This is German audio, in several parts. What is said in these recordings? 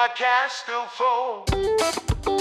podcast still full.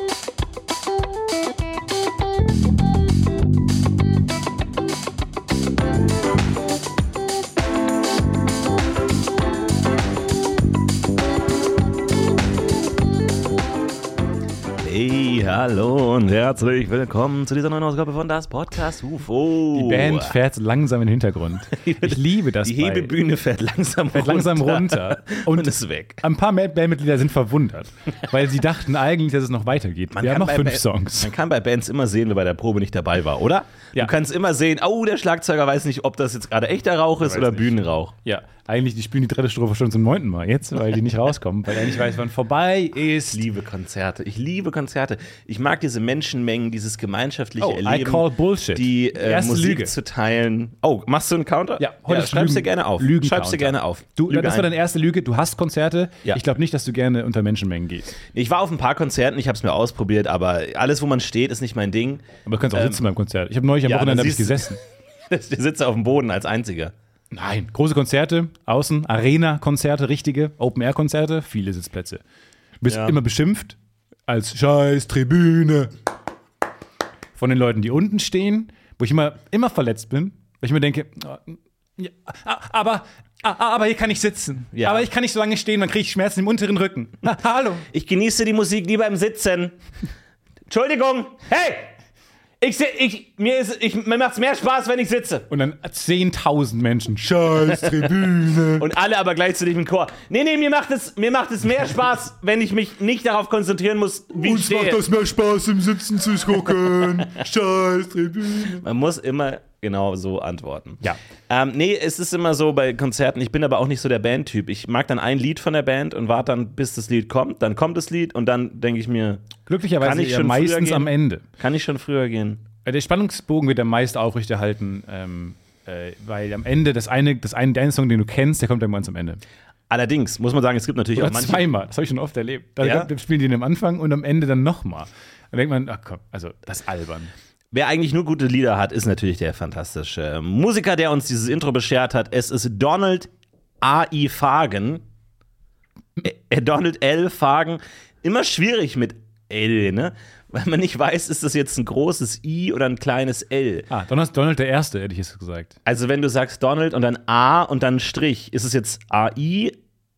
Hey, hallo und herzlich willkommen zu dieser neuen Ausgabe von Das Podcast UFO. Die Band fährt langsam in den Hintergrund. Ich liebe das. Die Hebebühne fährt langsam runter und ist weg. Ein paar Bandmitglieder sind verwundert, weil sie dachten eigentlich, dass es noch weitergeht. Wir haben noch 5 Songs. Man kann bei Bands immer sehen, wer bei der Probe nicht dabei war, oder? Ja. Du kannst immer sehen, oh, der Schlagzeuger weiß nicht, ob das jetzt gerade echter Rauch ist oder Bühnenrauch. Ja, eigentlich, die spielen die 3. Strophe schon zum 9. Mal jetzt, weil die nicht rauskommen, weil er nicht weiß, wann vorbei ist. Ich liebe Konzerte. Ich mag diese Menschenmengen, dieses gemeinschaftliche Erleben. I call Bullshit. Die Musik Lüge. zu teilen. Oh, machst du einen Counter? Ja, heute ist schreib's dir gerne auf. Schreib's dir gerne auf. Das war deine erste Lüge. Du hast Konzerte. Ja. Ich glaube nicht, dass du gerne unter Menschenmengen gehst. Ich war auf ein paar Konzerten, ich habe es mir ausprobiert, aber alles, wo man steht, ist nicht mein Ding. Aber du kannst auch sitzen beim Konzert. Ich habe neulich am Wochenende gesessen. Der sitzt auf dem Boden als einziger. Nein, große Konzerte, außen, Arena-Konzerte, richtige, Open-Air-Konzerte, viele Sitzplätze. Du bist immer beschimpft als Scheiß-Tribüne von den Leuten, die unten stehen, wo ich immer verletzt bin, weil ich mir denke, ja, aber hier kann ich sitzen. Ja. Aber ich kann nicht so lange stehen, dann kriege ich Schmerzen im unteren Rücken. Hallo. Ich genieße die Musik lieber im Sitzen. Entschuldigung, hey! Mir macht's mehr Spaß, wenn ich sitze. Und dann 10.000 Menschen. Scheiß Tribüne. Und alle aber gleichzeitig im Chor. Nee, mir macht es mehr Spaß, wenn ich mich nicht darauf konzentrieren muss, wie ich stehe. Uns macht das mehr Spaß, im Sitzen zu gucken. Scheiß Tribüne. Man muss immer genau so antworten. Ja. Nee, es ist immer so bei Konzerten, ich bin aber auch nicht so der Bandtyp. Ich mag dann ein Lied von der Band und warte dann, bis das Lied kommt. Dann kommt das Lied und dann denke ich mir, glücklicherweise kann ich schon meistens am Ende. Kann ich schon früher gehen? Der Spannungsbogen wird am meisten aufrechterhalten, weil am Ende der eine Song, den du kennst, der kommt irgendwann zum Ende. Allerdings muss man sagen, es gibt natürlich Oder auch manche. Zweimal, das habe ich schon oft erlebt. Da spielen die am Anfang und am Ende dann nochmal. Dann denkt man, ach komm, also das ist albern. Wer eigentlich nur gute Lieder hat, ist natürlich der fantastische Musiker, der uns dieses Intro beschert hat. Es ist Donald A.I. Fagen. Donald L. Fagen. Immer schwierig mit L, ne? Weil man nicht weiß, ist das jetzt ein großes I oder ein kleines L. Donald der Erste, hätte ich jetzt gesagt. Also wenn du sagst Donald und dann A und dann Strich, ist es jetzt A.I.,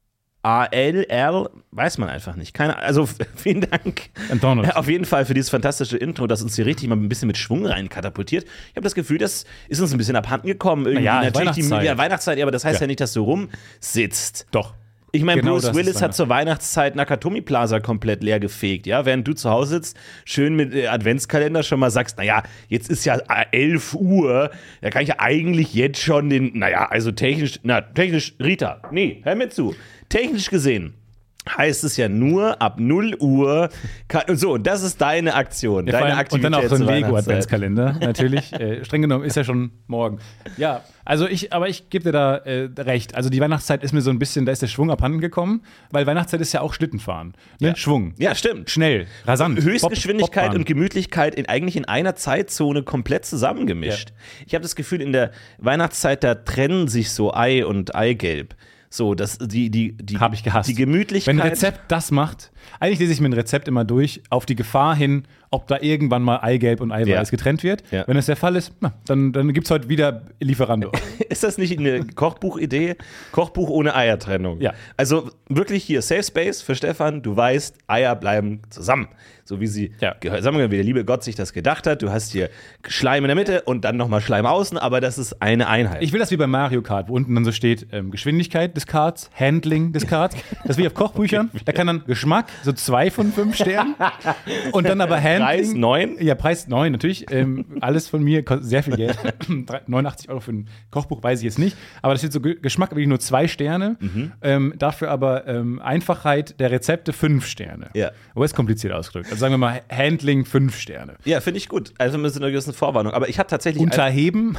A.L., R, weiß man einfach nicht. Also vielen Dank Donald. Auf jeden Fall für dieses fantastische Intro, das uns hier richtig mal ein bisschen mit Schwung rein katapultiert. Ich habe das Gefühl, das ist uns ein bisschen abhanden gekommen. Irgendwie. Natürlich Weihnachtszeit, aber das heißt ja nicht, dass du rumsitzt. Doch. Ich meine, Genau, Bruce Willis hat zur Weihnachtszeit Nakatomi Plaza komplett leer gefegt, ja, während du zu Hause sitzt, schön mit Adventskalender schon mal sagst, naja, jetzt ist ja 11 Uhr, da kann ich ja eigentlich jetzt schon technisch, Rita, nee, hör mir zu, technisch gesehen heißt es ja nur ab 0 Uhr. So, das ist deine Aktion, deine Aktivität. Und dann auch so ein zur Lego-Adventskalender, natürlich. Streng genommen ist ja schon morgen. Ja, also ich gebe dir da recht. Also die Weihnachtszeit ist mir so ein bisschen, da ist der Schwung abhanden gekommen, weil Weihnachtszeit ist ja auch Schlittenfahren. Ne? Ja. Schwung. Ja, stimmt. Schnell, rasant. Höchstgeschwindigkeit Bobbahn. und Gemütlichkeit eigentlich in einer Zeitzone komplett zusammengemischt. Ja. Ich habe das Gefühl, in der Weihnachtszeit, da trennen sich so Ei und Eigelb. So, die habe ich gehasst. Die Gemütlichkeit. Wenn ein Rezept das macht, eigentlich lese ich mir ein Rezept immer durch, auf die Gefahr hin, ob da irgendwann mal Eigelb und Eiweiß getrennt wird. Ja. Wenn das der Fall ist, dann gibt es heute wieder Lieferando. Ist das nicht eine Kochbuchidee? Kochbuch ohne Eiertrennung. Ja. Also wirklich hier Safe Space für Stefan. Du weißt, Eier bleiben zusammen. So wie sie, sagen wir, wie der liebe Gott sich das gedacht hat. Du hast hier Schleim in der Mitte und dann nochmal Schleim außen, aber das ist eine Einheit. Ich will das wie bei Mario Kart, wo unten dann so steht, Geschwindigkeit des Karts, Handling des Karts. Das ist wie auf Kochbüchern. Da kann dann Geschmack, so 2 von 5 Sternen. Und dann aber Handling. Preis 9? Ja, Preis 9, natürlich. Alles von mir, kostet sehr viel Geld. 89 € für ein Kochbuch, weiß ich jetzt nicht. Aber das steht so Geschmack wirklich nur 2 Sterne. Dafür aber Einfachheit der Rezepte 5 Sterne. Ja. Aber ist kompliziert ausgedrückt. Also sagen wir mal Handling 5 Sterne. Ja, finde ich gut. Also mit einer gewissen Vorwarnung. Aber ich habe tatsächlich. Unterheben?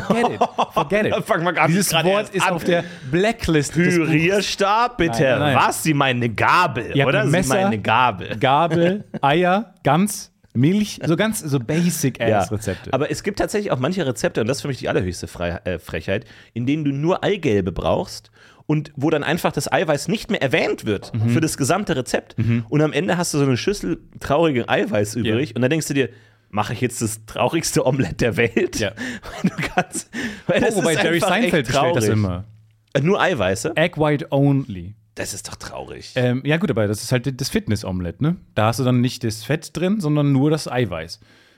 Forget it. Fangen wir Dieses Wort ist auf der Blacklist. Pürierstab, bitte. Nein. Was? Sie meinen eine Gabel, oder? Messer, Sie meinen eine Gabel. Gabel, Eier, Gans, Milch, so Basic-Ass-Rezepte. Aber es gibt tatsächlich auch manche Rezepte, und das ist für mich die allerhöchste Frechheit, in denen du nur Eigelbe brauchst und wo dann einfach das Eiweiß nicht mehr erwähnt wird für das gesamte Rezept. Und am Ende hast du so eine Schüssel traurigen Eiweiß übrig und dann denkst du dir, mache ich jetzt das traurigste Omelett der Welt? Ja. Wobei Jerry Seinfeld bestellt das immer. Nur Eiweiße? Egg White only. Das ist doch traurig. Ja gut, aber das ist halt das Fitness-Omelett, ne? Da hast du dann nicht das Fett drin, sondern nur das Eiweiß.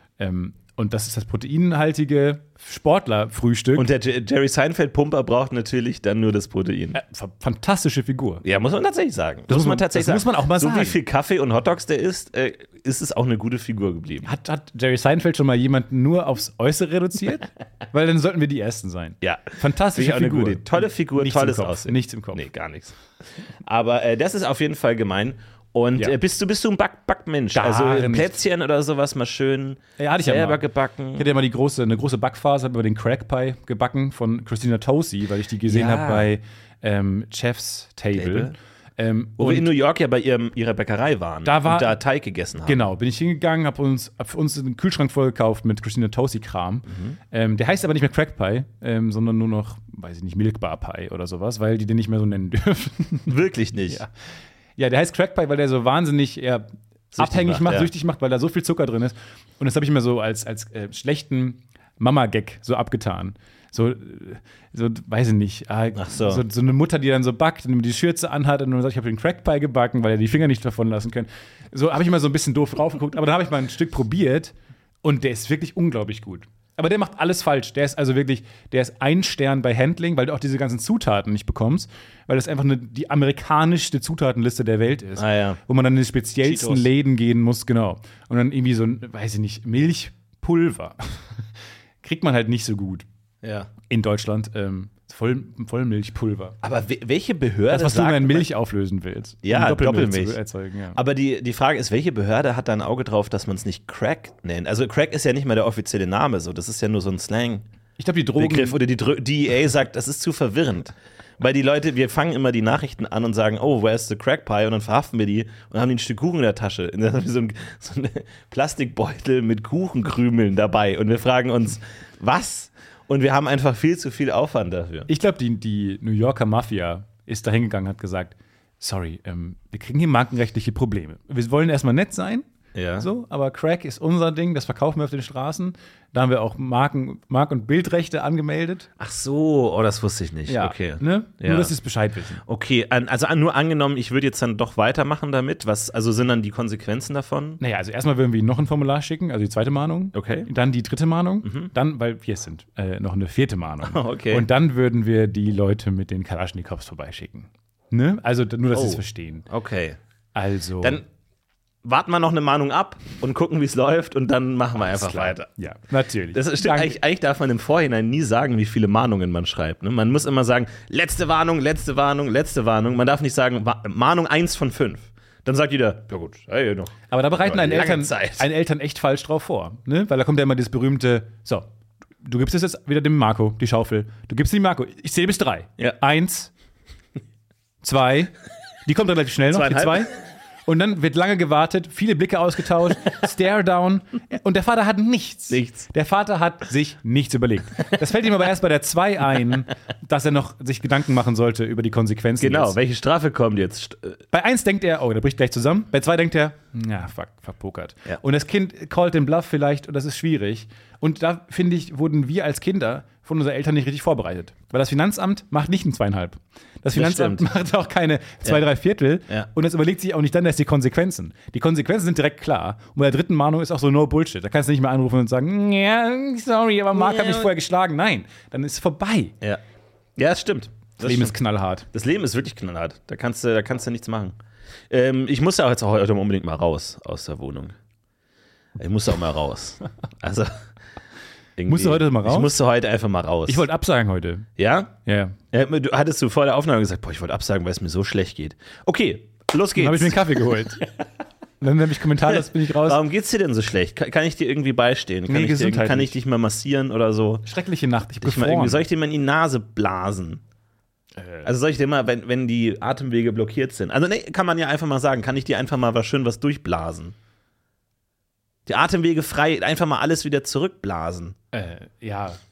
Und das ist das proteinhaltige Sportlerfrühstück. Und der Jerry Seinfeld-Pumper braucht natürlich dann nur das Protein. Fantastische Figur. Ja, muss man tatsächlich sagen. Das muss man tatsächlich sagen. Muss man auch mal sagen. So wie viel Kaffee und Hotdogs der isst, ist es auch eine gute Figur geblieben. Hat Jerry Seinfeld schon mal jemanden nur aufs Äußere reduziert? Weil dann sollten wir die Ersten sein. Ja. Fantastische Eine Figur. gute, tolle Figur, Nichts tolles im Kopf. Aussehen. Nichts im Kopf. Nee, gar nichts. Aber das ist auf jeden Fall gemein. Und Ja. bist du ein Backmensch? Gar Also nicht. Plätzchen oder sowas mal schön Ja, hatte ich ja selber mal. gebacken? Ich hatte ja mal eine große Backphase, habe über den Crack Pie gebacken von Christina Tosi, weil ich die gesehen Ja. habe bei Chef's Table. Wo wir in New York ja bei ihrer Bäckerei waren und da Teig gegessen haben. Genau, bin ich hingegangen, habe für uns einen Kühlschrank voll gekauft mit Christina Tosi-Kram. Der heißt aber nicht mehr Crack Pie, sondern nur noch, weiß ich nicht, Milkbar Pie oder sowas, weil die den nicht mehr so nennen dürfen. Wirklich nicht. Ja. Ja, der heißt Crack Pie, weil der so wahnsinnig eher abhängig macht, ja. süchtig macht, weil da so viel Zucker drin ist. Und das habe ich mir so als schlechten Mama-Gag so abgetan. So, weiß ich nicht. So. So eine Mutter, die dann so backt und die Schürze anhat und dann sagt, ich habe den Crack Pie gebacken, weil er die Finger nicht davon lassen können. So habe ich mal so ein bisschen doof drauf geguckt, aber dann habe ich mal ein Stück probiert und der ist wirklich unglaublich gut. Aber der macht alles falsch. Der ist also wirklich, der ist ein Stern bei Handling, weil du auch diese ganzen Zutaten nicht bekommst, weil das einfach die amerikanischste Zutatenliste der Welt ist. Ja. Wo man dann in die speziellsten Cheetos. Läden gehen muss, genau. Und dann irgendwie so ein, weiß ich nicht, Milchpulver. Kriegt man halt nicht so gut Ja. in Deutschland. Vollmilchpulver. Aber welche Behörde Das, was du sagt in Milch auflösen willst. Ja, Um Doppelmilch. zu erzeugen, ja. Aber die Frage ist, welche Behörde hat da ein Auge drauf, dass man es nicht Crack nennt? Also Crack ist ja nicht mal der offizielle Name, so. Das ist ja nur so ein Slang-Begriff. Ich glaube, die Drogen. Oder die DEA sagt, das ist zu verwirrend. Weil die Leute, wir fangen immer die Nachrichten an und sagen, oh, where's the Crack Pie? Und dann verhaften wir die und haben die ein Stück Kuchen in der Tasche. Und dann haben wir so ein Plastikbeutel mit Kuchenkrümeln dabei. Und wir fragen uns, was? Und wir haben einfach viel zu viel Aufwand dafür. Ich glaube, die New Yorker Mafia ist da hingegangen und hat gesagt, sorry, wir kriegen hier markenrechtliche Probleme. Wir wollen erstmal nett sein, Ja. so, aber Crack ist unser Ding, das verkaufen wir auf den Straßen. Da haben wir auch Mark- und Bildrechte angemeldet. Ach so, oh, das wusste ich nicht. Ja, Okay. ne? Ja. Nur, dass sie es Bescheid wissen. Okay, also nur angenommen, ich würde jetzt dann doch weitermachen damit. Also sind dann die Konsequenzen davon? Naja, also erstmal würden wir ihnen noch ein Formular schicken, also die zweite Mahnung. Okay. Dann die dritte Mahnung. Dann, weil wir es sind, noch eine vierte Mahnung. Okay. Und dann würden wir die Leute mit den Kalaschnikows vorbeischicken. Ne? Also nur, dass sie es verstehen. Okay. Also. Dann warten wir noch eine Mahnung ab und gucken, wie es läuft und dann machen wir einfach klar. weiter. Ja, natürlich. Das stimmt, eigentlich darf man im Vorhinein nie sagen, wie viele Mahnungen man schreibt. Ne? Man muss immer sagen, letzte Warnung, letzte Warnung, letzte Warnung. Man darf nicht sagen, Mahnung 1 von 5. Dann sagt jeder, ja gut, hey, noch. Aber da bereiten Aber einen lange Eltern, Zeit. echt falsch drauf vor. Ne? Weil da kommt ja immer das berühmte, so, du gibst es jetzt wieder dem Marco, die Schaufel. Du gibst dem Marco, ich zähle bis 3. Ja. 1, 2, die kommt relativ schnell noch, die 2. 2,5. Und dann wird lange gewartet, viele Blicke ausgetauscht, Stare down. Und der Vater hat nichts. Nichts. Der Vater hat sich nichts überlegt. Das fällt ihm aber erst bei der 2 ein, dass er noch sich Gedanken machen sollte über die Konsequenzen. Genau, jetzt. welche Strafe kommt jetzt? Bei 1 denkt er, oh, der bricht gleich zusammen. Bei 2 denkt er, ja, verpokert. Ja. Und das Kind callt den Bluff vielleicht und das ist schwierig. Und da, finde ich, wurden wir als Kinder von unseren Eltern nicht richtig vorbereitet. Weil das Finanzamt macht nicht ein 2,5. Das Finanzamt stimmt. macht auch keine 2, 3/4. Ja. Und es überlegt sich auch nicht dann erst die Konsequenzen. Die Konsequenzen sind direkt klar. Und bei der dritten Mahnung ist auch so no Bullshit. Da kannst du nicht mehr anrufen und sagen, ja, sorry, aber Marc hat mich vorher geschlagen. Nein, dann ist es vorbei. Ja, das stimmt. Das Leben ist knallhart. Das Leben ist wirklich knallhart. Da kannst du nichts machen. Ich muss ja auch jetzt heute unbedingt mal raus aus der Wohnung. Ich muss auch mal raus. Also irgendwie. Musst du heute mal raus? Ich musste heute einfach mal raus. Ich wollte absagen heute. Ja? Ja. Hattest du vor der Aufnahme gesagt, boah, ich wollte absagen, weil es mir so schlecht geht. Okay, los geht's. Dann habe ich mir einen Kaffee geholt. Dann habe ich kommentarlos, bin ich raus. Warum geht's dir denn so schlecht? Kann ich dir irgendwie beistehen? Nee, gesundheitlich. Kann ich dich mal massieren oder so? Schreckliche Nacht. Ich Soll ich dir mal in die Nase blasen? Also soll ich dir mal, wenn die Atemwege blockiert sind? Also nee, kann man ja einfach mal sagen, kann ich dir einfach mal was durchblasen? Die Atemwege frei, einfach mal alles wieder zurückblasen. Ja.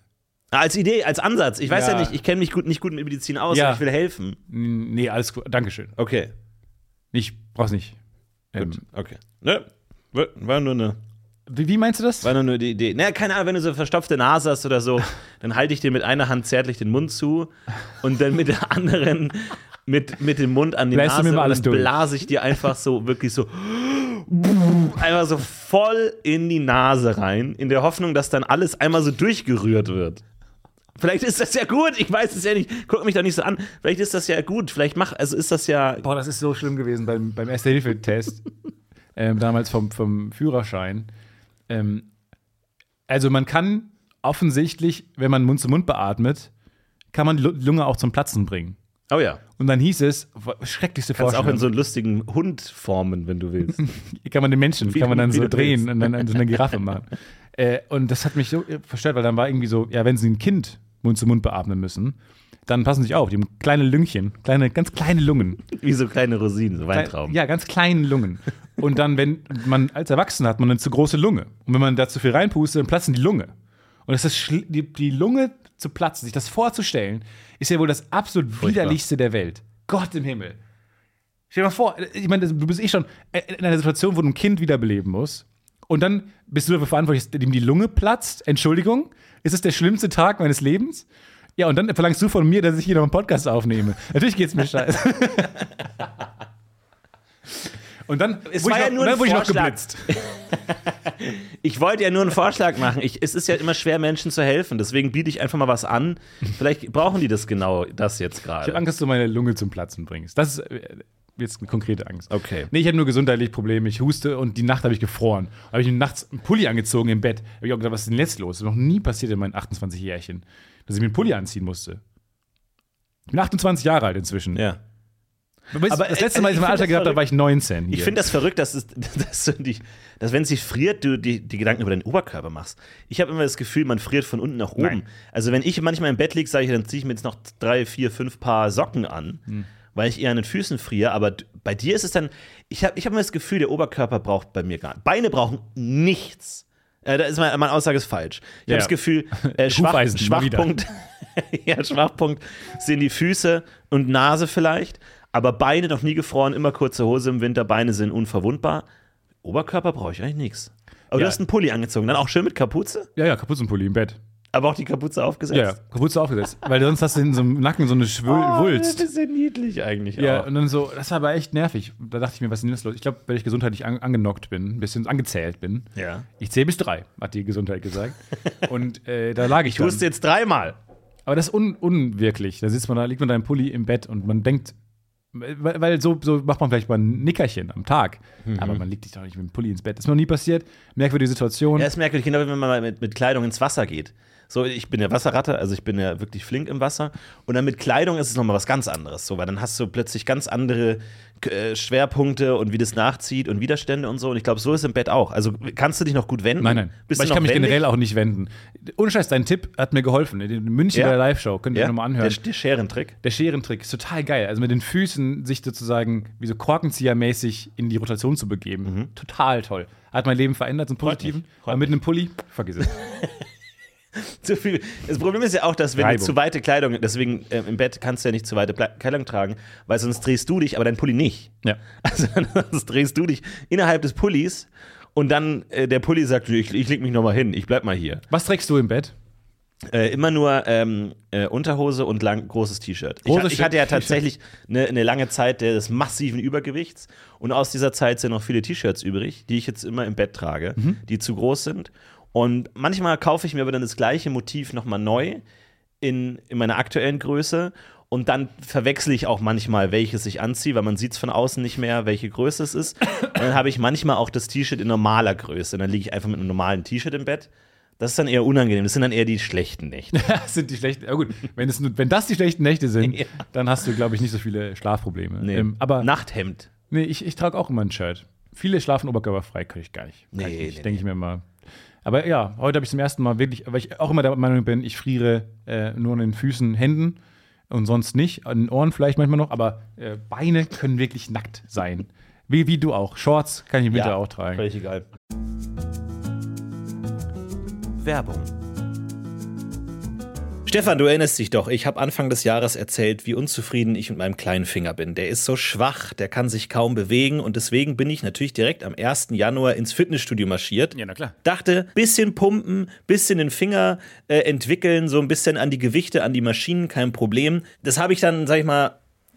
Als Idee, als Ansatz. Ich weiß ja Ja. nicht, ich kenne mich nicht gut mit Medizin aus, Ja. aber ich will helfen. Nee, alles gut. Dankeschön. Okay, Ich brauch's nicht. gut, okay. Ne? War nur eine. Wie meinst du das? War nur die Idee. Naja, keine Ahnung, wenn du so verstopfte Nase hast oder so, dann halte ich dir mit einer Hand zärtlich den Mund zu und dann mit der anderen mit dem Mund an die Bläst du Nase mir mal alles und durch. blase ich dir einfach so, wirklich so einfach so voll in die Nase rein, in der Hoffnung, dass dann alles einmal so durchgerührt wird. Vielleicht ist das ja gut, ich weiß es ja nicht. Guck mich doch nicht so an. Vielleicht ist das ja gut, also ist das ja. Boah, das ist so schlimm gewesen beim Erste-Hilfe-Test. Damals vom Führerschein. Also man kann offensichtlich, wenn man Mund zu Mund beatmet, kann man die Lunge auch zum Platzen bringen. Oh ja. Und dann hieß es, schrecklichste Kannst auch Vorstellung. in so einen lustigen Hund formen, wenn du willst. Kann man den Menschen, Wie kann man dann du so willst. drehen und dann so eine Giraffe machen. Und das hat mich so verstört, weil dann war irgendwie so, ja, wenn sie ein Kind Mund zu Mund beatmen müssen, dann passen sie sich auf, die haben kleine Lüngchen, ganz kleine Lungen. Wie so kleine Rosinen, so Weintrauben. Ja, ganz kleine Lungen. Und dann, wenn man als Erwachsener hat man eine zu große Lunge. Und wenn man da zu viel reinpustet, dann platzen die Lunge. Und das ist die Lunge zu platzen, sich das vorzustellen, ist ja wohl das absolut widerlichste der Welt. Gott im Himmel. Stell dir mal vor, ich meine, du bist schon in einer Situation, wo du ein Kind wiederbeleben musst. Und dann bist du dafür verantwortlich, dass ihm die Lunge platzt. Entschuldigung, ist es der schlimmste Tag meines Lebens? Ja, und dann verlangst du von mir, dass ich hier noch einen Podcast aufnehme. Natürlich geht's mir scheiße. Und dann wurde ich noch geblitzt. Ich wollte ja nur einen Vorschlag machen. Es ist ja immer schwer, Menschen zu helfen. Deswegen biete ich einfach mal was an. Vielleicht brauchen die das jetzt Ich habe gerade. Angst, dass du meine Lunge zum Platzen bringst. Das ist jetzt eine konkrete Angst. Okay. Nee, ich habe nur gesundheitliche Probleme. Ich huste und die Nacht habe ich gefroren. Da habe ich nachts einen Pulli angezogen im Bett. Habe ich auch gedacht, was ist denn jetzt los? Das ist noch nie passiert in meinen 28 Jährchen, dass ich mir einen Pulli anziehen musste. Ich bin 28 Jahre alt inzwischen. Ja. Aber das letzte Mal, als ich ich mein find Alter das gehabt habe, verrückt. war ich 19. Hier. Ich finde das verrückt, dass wenn es sich friert, du die Gedanken über deinen Oberkörper machst. Ich habe immer das Gefühl, man friert von unten nach oben. Nein. Also wenn ich manchmal im Bett liege, sage ich, dann ziehe ich mir jetzt noch 3, 4, 5 Paar Socken an, weil ich eher an den Füßen friere. Aber bei dir ist es dann, ich hab immer das Gefühl, der Oberkörper braucht bei mir gar nichts. Beine brauchen nichts. Da ist meine Aussage ist falsch. Ich Ja. habe das Gefühl, Hufeisen, mal wieder. Schwachpunkt, ja, Schwachpunkt sind die Füße und Nase vielleicht. Aber Beine noch nie gefroren, immer kurze Hose im Winter, Beine sind unverwundbar. Oberkörper brauche ich eigentlich nichts. Aber Ja. du hast einen Pulli angezogen, dann auch schön mit Kapuze, Ja, Kapuzenpulli im Bett. aber auch die Kapuze aufgesetzt. Ja, Kapuze aufgesetzt. Weil sonst hast du in so einem Nacken so eine Wulst. Das ist ja niedlich eigentlich Ja, auch. und dann so, das war aber echt nervig. Da dachte ich mir, was ist denn jetzt los? Ich glaube, weil ich gesundheitlich angenockt bin, ein bisschen angezählt bin. Ja. Ich zähle bis 3, hat die Gesundheit gesagt. Und da lag ich Ich huste jetzt 3-mal. Aber das ist unwirklich. Da liegt man da im Pulli im Bett und man denkt, weil so macht man vielleicht mal ein Nickerchen am Tag. Aber man legt sich doch nicht mit dem Pulli ins Bett. Das ist mir noch nie passiert. Merkwürdige Situation. Ja, ist merkwürdig, genau, wenn man mal mit Kleidung ins Wasser geht. So, ich bin ja Wasserratte, also ich bin ja wirklich flink im Wasser. Und dann mit Kleidung ist es nochmal was ganz anderes. So, weil dann hast du plötzlich ganz andere Schwerpunkte und wie das nachzieht und Widerstände und so. Und ich glaube, so ist es im Bett auch. Also kannst du dich noch gut wenden? Nein. Bist Aber du ich kann noch mich wendig? generell auch nicht wenden. Ohne Scheiß, dein Tipp hat mir geholfen. In München Ja? bei der Live-Show. Könnt ihr Ja? nochmal anhören. Der Scherentrick. Der Scherentrick ist total geil. Also mit den Füßen sich sozusagen wie so Korkenziehermäßig in die Rotation zu begeben. Total toll. Hat mein Leben verändert zum Positiven. mich. Freut Aber mit einem Pulli, vergiss es. Zu viel. Das Problem ist ja auch, dass wenn Reibung. du zu weite Kleidung, deswegen im Bett kannst du ja nicht zu weite Kleidung tragen, weil sonst drehst du dich, aber dein Pulli nicht. Ja. Also sonst drehst du dich innerhalb des Pullis und dann der Pulli sagt, ich leg mich nochmal hin, ich bleib mal hier. Was trägst du im Bett? Immer nur Unterhose und großes T-Shirt. Großes Ich hatte ja T-Shirt. tatsächlich eine lange Zeit des massiven Übergewichts und aus dieser Zeit sind noch viele T-Shirts übrig, die ich jetzt immer im Bett trage, die zu groß sind. Und manchmal kaufe ich mir aber dann das gleiche Motiv nochmal neu in meiner aktuellen Größe und dann verwechsle ich auch manchmal, welches ich anziehe, weil man sieht es von außen nicht mehr, welche Größe es ist. Und dann habe ich manchmal auch das T-Shirt in normaler Größe und dann liege ich einfach mit einem normalen T-Shirt im Bett. Das ist dann eher unangenehm, das sind dann eher die schlechten Nächte. Das sind die schlechten. Ja gut, wenn das die schlechten Nächte sind, Ja. dann hast du, glaube ich, nicht so viele Schlafprobleme. Nee. Aber Nachthemd. nee, ich trage auch immer ein Shirt. Viele schlafen oberkörperfrei, kann ich gar nicht. Nee, Kann ich nicht, nee, denke ich mir mal. Aber ja, heute habe ich zum ersten Mal wirklich, weil ich auch immer der Meinung bin, ich friere nur an den Füßen, Händen und sonst nicht. An den Ohren vielleicht manchmal noch, aber Beine können wirklich nackt sein. Wie du auch. Shorts kann ich im Winter auch tragen. Völlig egal. Werbung. Stefan, du erinnerst dich doch, ich habe Anfang des Jahres erzählt, wie unzufrieden ich mit meinem kleinen Finger bin. Der ist so schwach, der kann sich kaum bewegen und deswegen bin ich natürlich direkt am 1. Januar ins Fitnessstudio marschiert. Ja, na klar. Dachte, bisschen pumpen, bisschen den Finger entwickeln, so ein bisschen an die Gewichte, an die Maschinen, kein Problem. Das habe ich dann, sag ich mal,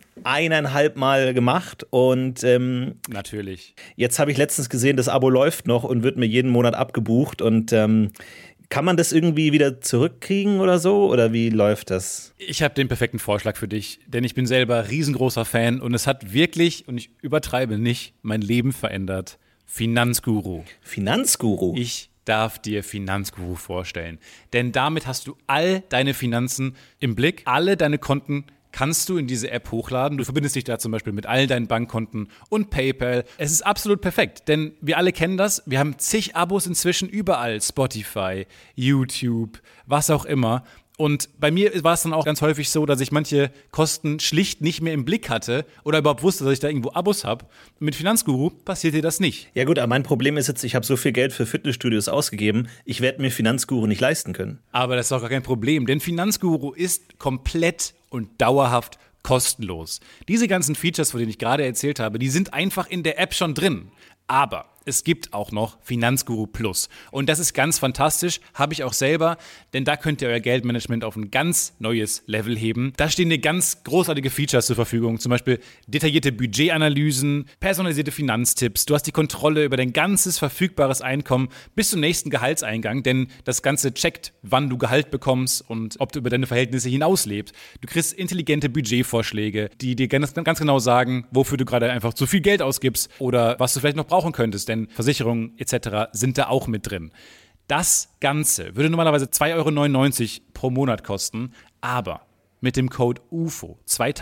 1,5 Mal gemacht und Natürlich. jetzt habe ich letztens gesehen, das Abo läuft noch und wird mir jeden Monat abgebucht und kann man das irgendwie wieder zurückkriegen oder so? Oder wie läuft das? Ich habe den perfekten Vorschlag für dich, denn ich bin selber riesengroßer Fan und es hat wirklich, und ich übertreibe nicht, mein Leben verändert. Finanzguru. Finanzguru? Ich darf dir Finanzguru vorstellen, denn damit hast du all deine Finanzen im Blick, alle deine Konten kannst du in diese App hochladen. Du verbindest dich da zum Beispiel mit all deinen Bankkonten und PayPal. Es ist absolut perfekt, denn wir alle kennen das. Wir haben zig Abos inzwischen überall. Spotify, YouTube, was auch immer. Und bei mir war es dann auch ganz häufig so, dass ich manche Kosten schlicht nicht mehr im Blick hatte oder überhaupt wusste, dass ich da irgendwo Abos habe. Mit Finanzguru passiert dir das nicht. Ja gut, aber mein Problem ist jetzt, ich habe so viel Geld für Fitnessstudios ausgegeben, ich werde mir Finanzguru nicht leisten können. Aber das ist auch gar kein Problem, denn Finanzguru ist komplett und dauerhaft kostenlos. Diese ganzen Features, von denen ich gerade erzählt habe, die sind einfach in der App schon drin. Aber es gibt auch noch Finanzguru Plus. Und das ist ganz fantastisch, habe ich auch selber, denn da könnt ihr euer Geldmanagement auf ein ganz neues Level heben. Da stehen dir ganz großartige Features zur Verfügung, zum Beispiel detaillierte Budgetanalysen, personalisierte Finanztipps. Du hast die Kontrolle über dein ganzes verfügbares Einkommen bis zum nächsten Gehaltseingang, denn das Ganze checkt, wann du Gehalt bekommst und ob du über deine Verhältnisse hinauslebst. Du kriegst intelligente Budgetvorschläge, die dir ganz genau sagen, wofür du gerade einfach zu viel Geld ausgibst oder was du vielleicht noch brauchen könntest, denn Versicherungen etc. sind da auch mit drin. Das Ganze würde normalerweise 2,99 € pro Monat kosten, aber mit dem Code UFO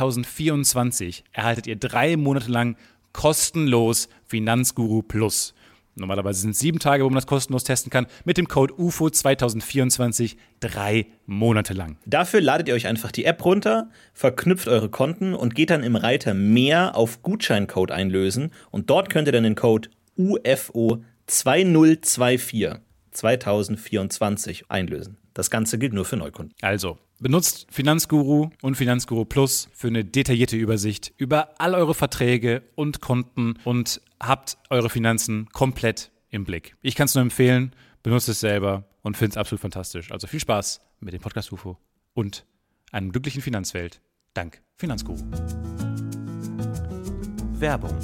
2024 erhaltet ihr 3 Monate lang kostenlos Finanzguru Plus. Normalerweise sind es 7 Tage, wo man das kostenlos testen kann. Mit dem Code UFO 2024 3 Monate lang. Dafür ladet ihr euch einfach die App runter, verknüpft eure Konten und geht dann im Reiter Mehr auf Gutscheincode einlösen. Und dort könnt ihr dann den Code UFO 2024 2024 einlösen. Das Ganze gilt nur für Neukunden. Also, benutzt Finanzguru und Finanzguru Plus für eine detaillierte Übersicht über all eure Verträge und Konten und habt eure Finanzen komplett im Blick. Ich kann es nur empfehlen, benutzt es selber und finde es absolut fantastisch. Also viel Spaß mit dem Podcast UFO und einem glücklichen Finanzwelt. Dank Finanzguru. Werbung.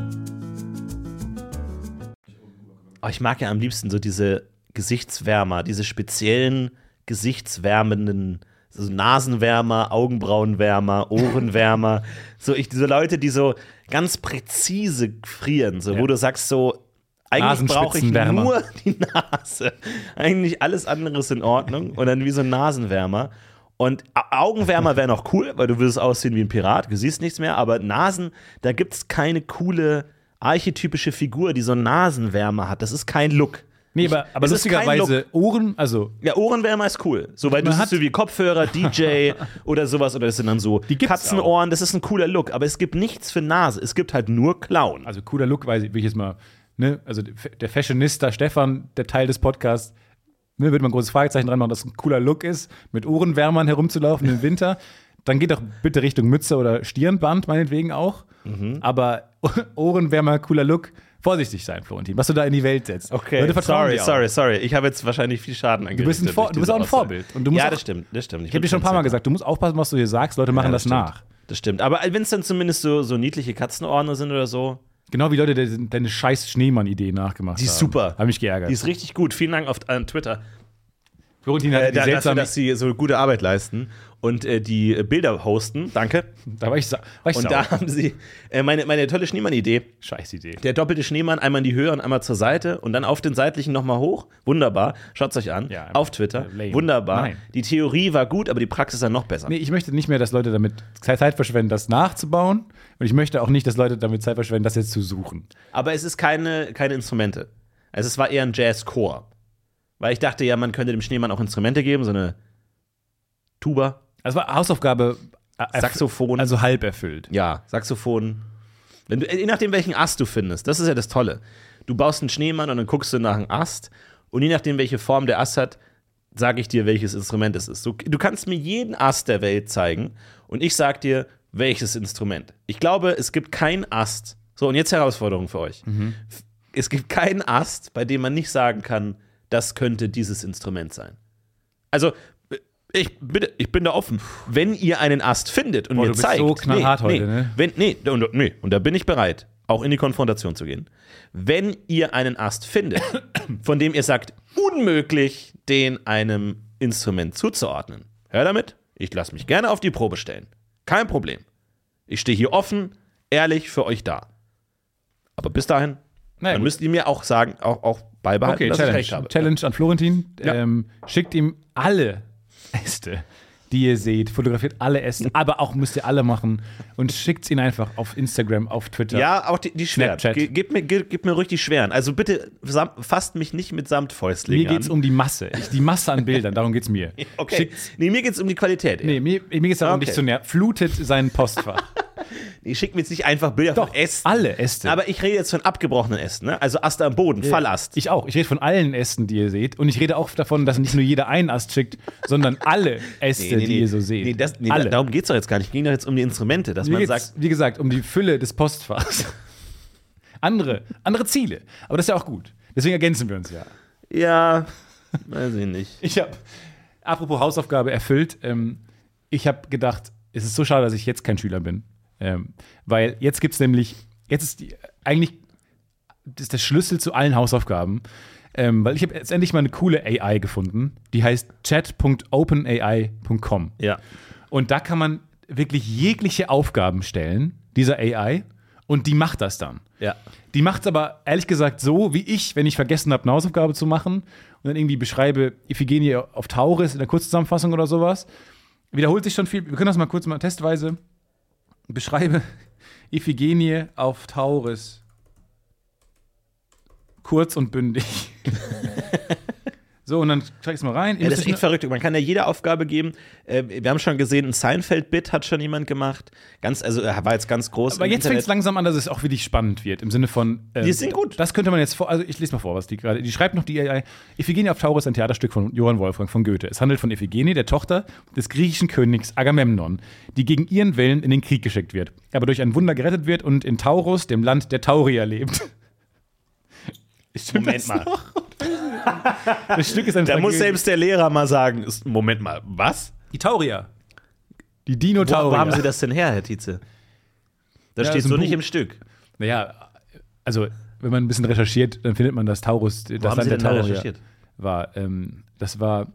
Oh, ich mag ja am liebsten so diese Gesichtswärmer, diese speziellen gesichtswärmenden, so Nasenwärmer, Augenbrauenwärmer, Ohrenwärmer. Diese Leute, die so ganz präzise frieren, so, wo du sagst so, eigentlich brauche ich nur die Nase. Eigentlich alles andere ist in Ordnung. Und dann wie so ein Nasenwärmer. Und Augenwärmer wäre noch cool, weil du würdest aussehen wie ein Pirat, du siehst nichts mehr. Aber Nasen, da gibt es keine coole archetypische Figur, die so einen Nasenwärmer hat. Das ist kein Look. Nee, aber lustigerweise Ohren, also. Ja, Ohrenwärmer ist cool. So, weil du siehst so wie Kopfhörer, DJ oder sowas, oder das sind dann so Katzenohren, das ist ein cooler Look. Aber es gibt nichts für Nase, es gibt halt nur Clown. Also cooler Look, will ich jetzt mal, ne, also der Fashionista Stefan, der Teil des Podcasts, ne, würde man ein großes Fragezeichen dran machen, dass es ein cooler Look ist, mit Ohrenwärmern herumzulaufen im Winter. Dann geht doch bitte Richtung Mütze oder Stirnband, meinetwegen auch. Aber Ohrenwärmer, cooler Look, vorsichtig sein, Florentin, was du da in die Welt setzt. Okay, sorry. Ich habe jetzt wahrscheinlich viel Schaden angerichtet. Du bist auch ein Vorbild. Und du musst das stimmt. Ich habe dir schon ein paar Mal gesagt, du musst aufpassen, was du hier sagst, Leute machen das nach. Das stimmt, aber wenn es dann zumindest so niedliche Katzenohren sind oder so. Genau wie Leute deine scheiß Schneemann-Idee nachgemacht haben. Die ist super. Hab mich geärgert. Die ist richtig gut. Vielen Dank an Twitter. Florentin hat dass sie so gute Arbeit leisten und die Bilder hosten. Danke. Da war ich und sauer. Da haben sie meine tolle Schneemann-Idee. Scheiß Idee. Der doppelte Schneemann, einmal in die Höhe und einmal zur Seite und dann auf den seitlichen nochmal hoch. Wunderbar. Schaut's euch an. Ja, auf Twitter. Wunderbar. Nein. Die Theorie war gut, aber die Praxis dann noch besser. Nee, ich möchte nicht mehr, dass Leute damit Zeit verschwenden, das nachzubauen. Und ich möchte auch nicht, dass Leute damit Zeit verschwenden, das jetzt zu suchen. Aber es ist keine Instrumente. Also es war eher ein Jazzchor. Weil ich dachte ja, man könnte dem Schneemann auch Instrumente geben, so eine Tuba. Also war Hausaufgabe Saxophon. Also halb erfüllt. Ja, Saxophon. Je nachdem, welchen Ast du findest, das ist ja das Tolle. Du baust einen Schneemann und dann guckst du nach einem Ast und je nachdem, welche Form der Ast hat, sage ich dir, welches Instrument es ist. Du kannst mir jeden Ast der Welt zeigen und ich sag dir, welches Instrument. Ich glaube, es gibt keinen Ast. So, und jetzt Herausforderung für euch. Es gibt keinen Ast, bei dem man nicht sagen kann, das könnte dieses Instrument sein. Also, ich bin da offen. Wenn ihr einen Ast findet und mir du bist zeigt. so knallhart heute, ne? Und da bin ich bereit, auch in die Konfrontation zu gehen. Wenn ihr einen Ast findet, von dem ihr sagt, unmöglich, den einem Instrument zuzuordnen, hör damit, ich lasse mich gerne auf die Probe stellen. Kein Problem. Ich stehe hier offen, ehrlich für euch da. Aber bis dahin, dann müsst ihr mir auch sagen, auch beibehalten, dass ich recht habe. Challenge an Florentin. Ja. Schickt ihm alle Äste, die ihr seht, fotografiert alle Äste, aber auch müsst ihr alle machen und schickt ihn einfach auf Instagram, auf Twitter. Ja, auch die schweren. Gib mir ruhig die schweren. Also bitte fasst mich nicht mit Samtfäustlingen an. Mir geht's um die Masse. Die Masse an Bildern, darum geht's mir. Okay. Mir geht's um die Qualität. Nee, mir geht's darum, dich zu nerven. Flutet sein Postfach. Ich schicke mir jetzt nicht einfach Bilder von Ästen. Alle Äste. Aber ich rede jetzt von abgebrochenen Ästen, ne? Also Ast am Boden, Fallast. Ich auch. Ich rede von allen Ästen, die ihr seht. Und ich rede auch davon, dass nicht nur jeder einen Ast schickt, sondern alle Äste, die ihr so seht. Alle. Darum geht es doch jetzt gar nicht. Es ging doch jetzt um die Instrumente, dass man sagt. Wie gesagt, um die Fülle des Postfachs. andere Ziele. Aber das ist ja auch gut. Deswegen ergänzen wir uns ja. Ja, weiß ich nicht. Apropos Hausaufgabe erfüllt, ich habe gedacht, es ist so schade, dass ich jetzt kein Schüler bin. Weil jetzt gibt es nämlich, das ist der Schlüssel zu allen Hausaufgaben, weil ich habe jetzt endlich mal eine coole AI gefunden, die heißt chat.openai.com. Ja. Und da kann man wirklich jegliche Aufgaben stellen, dieser AI, und die macht das dann. Ja. Die macht es aber ehrlich gesagt so, wie ich, wenn ich vergessen habe, eine Hausaufgabe zu machen und dann irgendwie beschreibe Iphigenie auf Tauris in der Kurzzusammenfassung oder sowas. Wiederholt sich schon viel. Wir können das mal kurz testweise. Beschreibe Iphigenie auf Tauris. Kurz und bündig. So, und dann steig ich mal rein. Das ist echt verrückt. Man kann ja jede Aufgabe geben. Wir haben schon gesehen, ein Seinfeld-Bit hat schon jemand gemacht. War jetzt ganz groß. Aber jetzt fängt es langsam an, dass es auch wirklich spannend wird. Im Sinne von. Die sind gut. Das könnte man jetzt also ich lese mal vor, was die gerade. Die schreibt noch die AI. Iphigenie auf Tauris, ein Theaterstück von Johann Wolfgang von Goethe. Es handelt von Iphigenie, der Tochter des griechischen Königs Agamemnon, die gegen ihren Willen in den Krieg geschickt wird, aber durch ein Wunder gerettet wird und in Taurus, dem Land der Taurier, lebt. Moment mal. Das Stück ist ein Da muss selbst der Lehrer mal sagen, Moment mal, was? Die Taurier. Die Dinotaurier. Wo haben Sie das denn her, Herr Tietze? Das steht so nicht im Stück. Naja, also wenn man ein bisschen recherchiert, dann findet man, dass Taurus das Land der Taurier war. Das war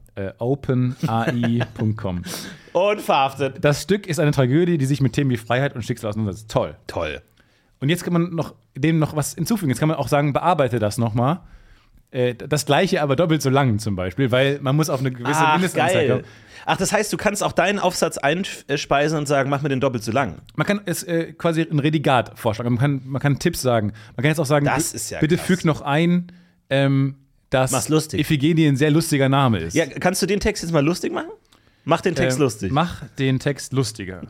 openai.com. Und verhaftet. Das Stück ist eine Tragödie, die sich mit Themen wie Freiheit und Schicksal auseinandersetzt. Toll. Und jetzt kann man dem noch was hinzufügen. Jetzt kann man auch sagen, bearbeite das nochmal. Das Gleiche, aber doppelt so lang zum Beispiel, weil man muss auf eine gewisse Mindestanzahl kommen. Ach, das heißt, du kannst auch deinen Aufsatz einspeisen und sagen, mach mir den doppelt so lang. Man kann es quasi ein Redigat vorschlagen. Man kann Tipps sagen. Man kann jetzt auch sagen, das ist ja bitte krass. füg noch ein, dass Iphigenie ein sehr lustiger Name ist. Ja, kannst du den Text jetzt mal lustig machen? Mach den Text lustig. Mach den Text lustiger.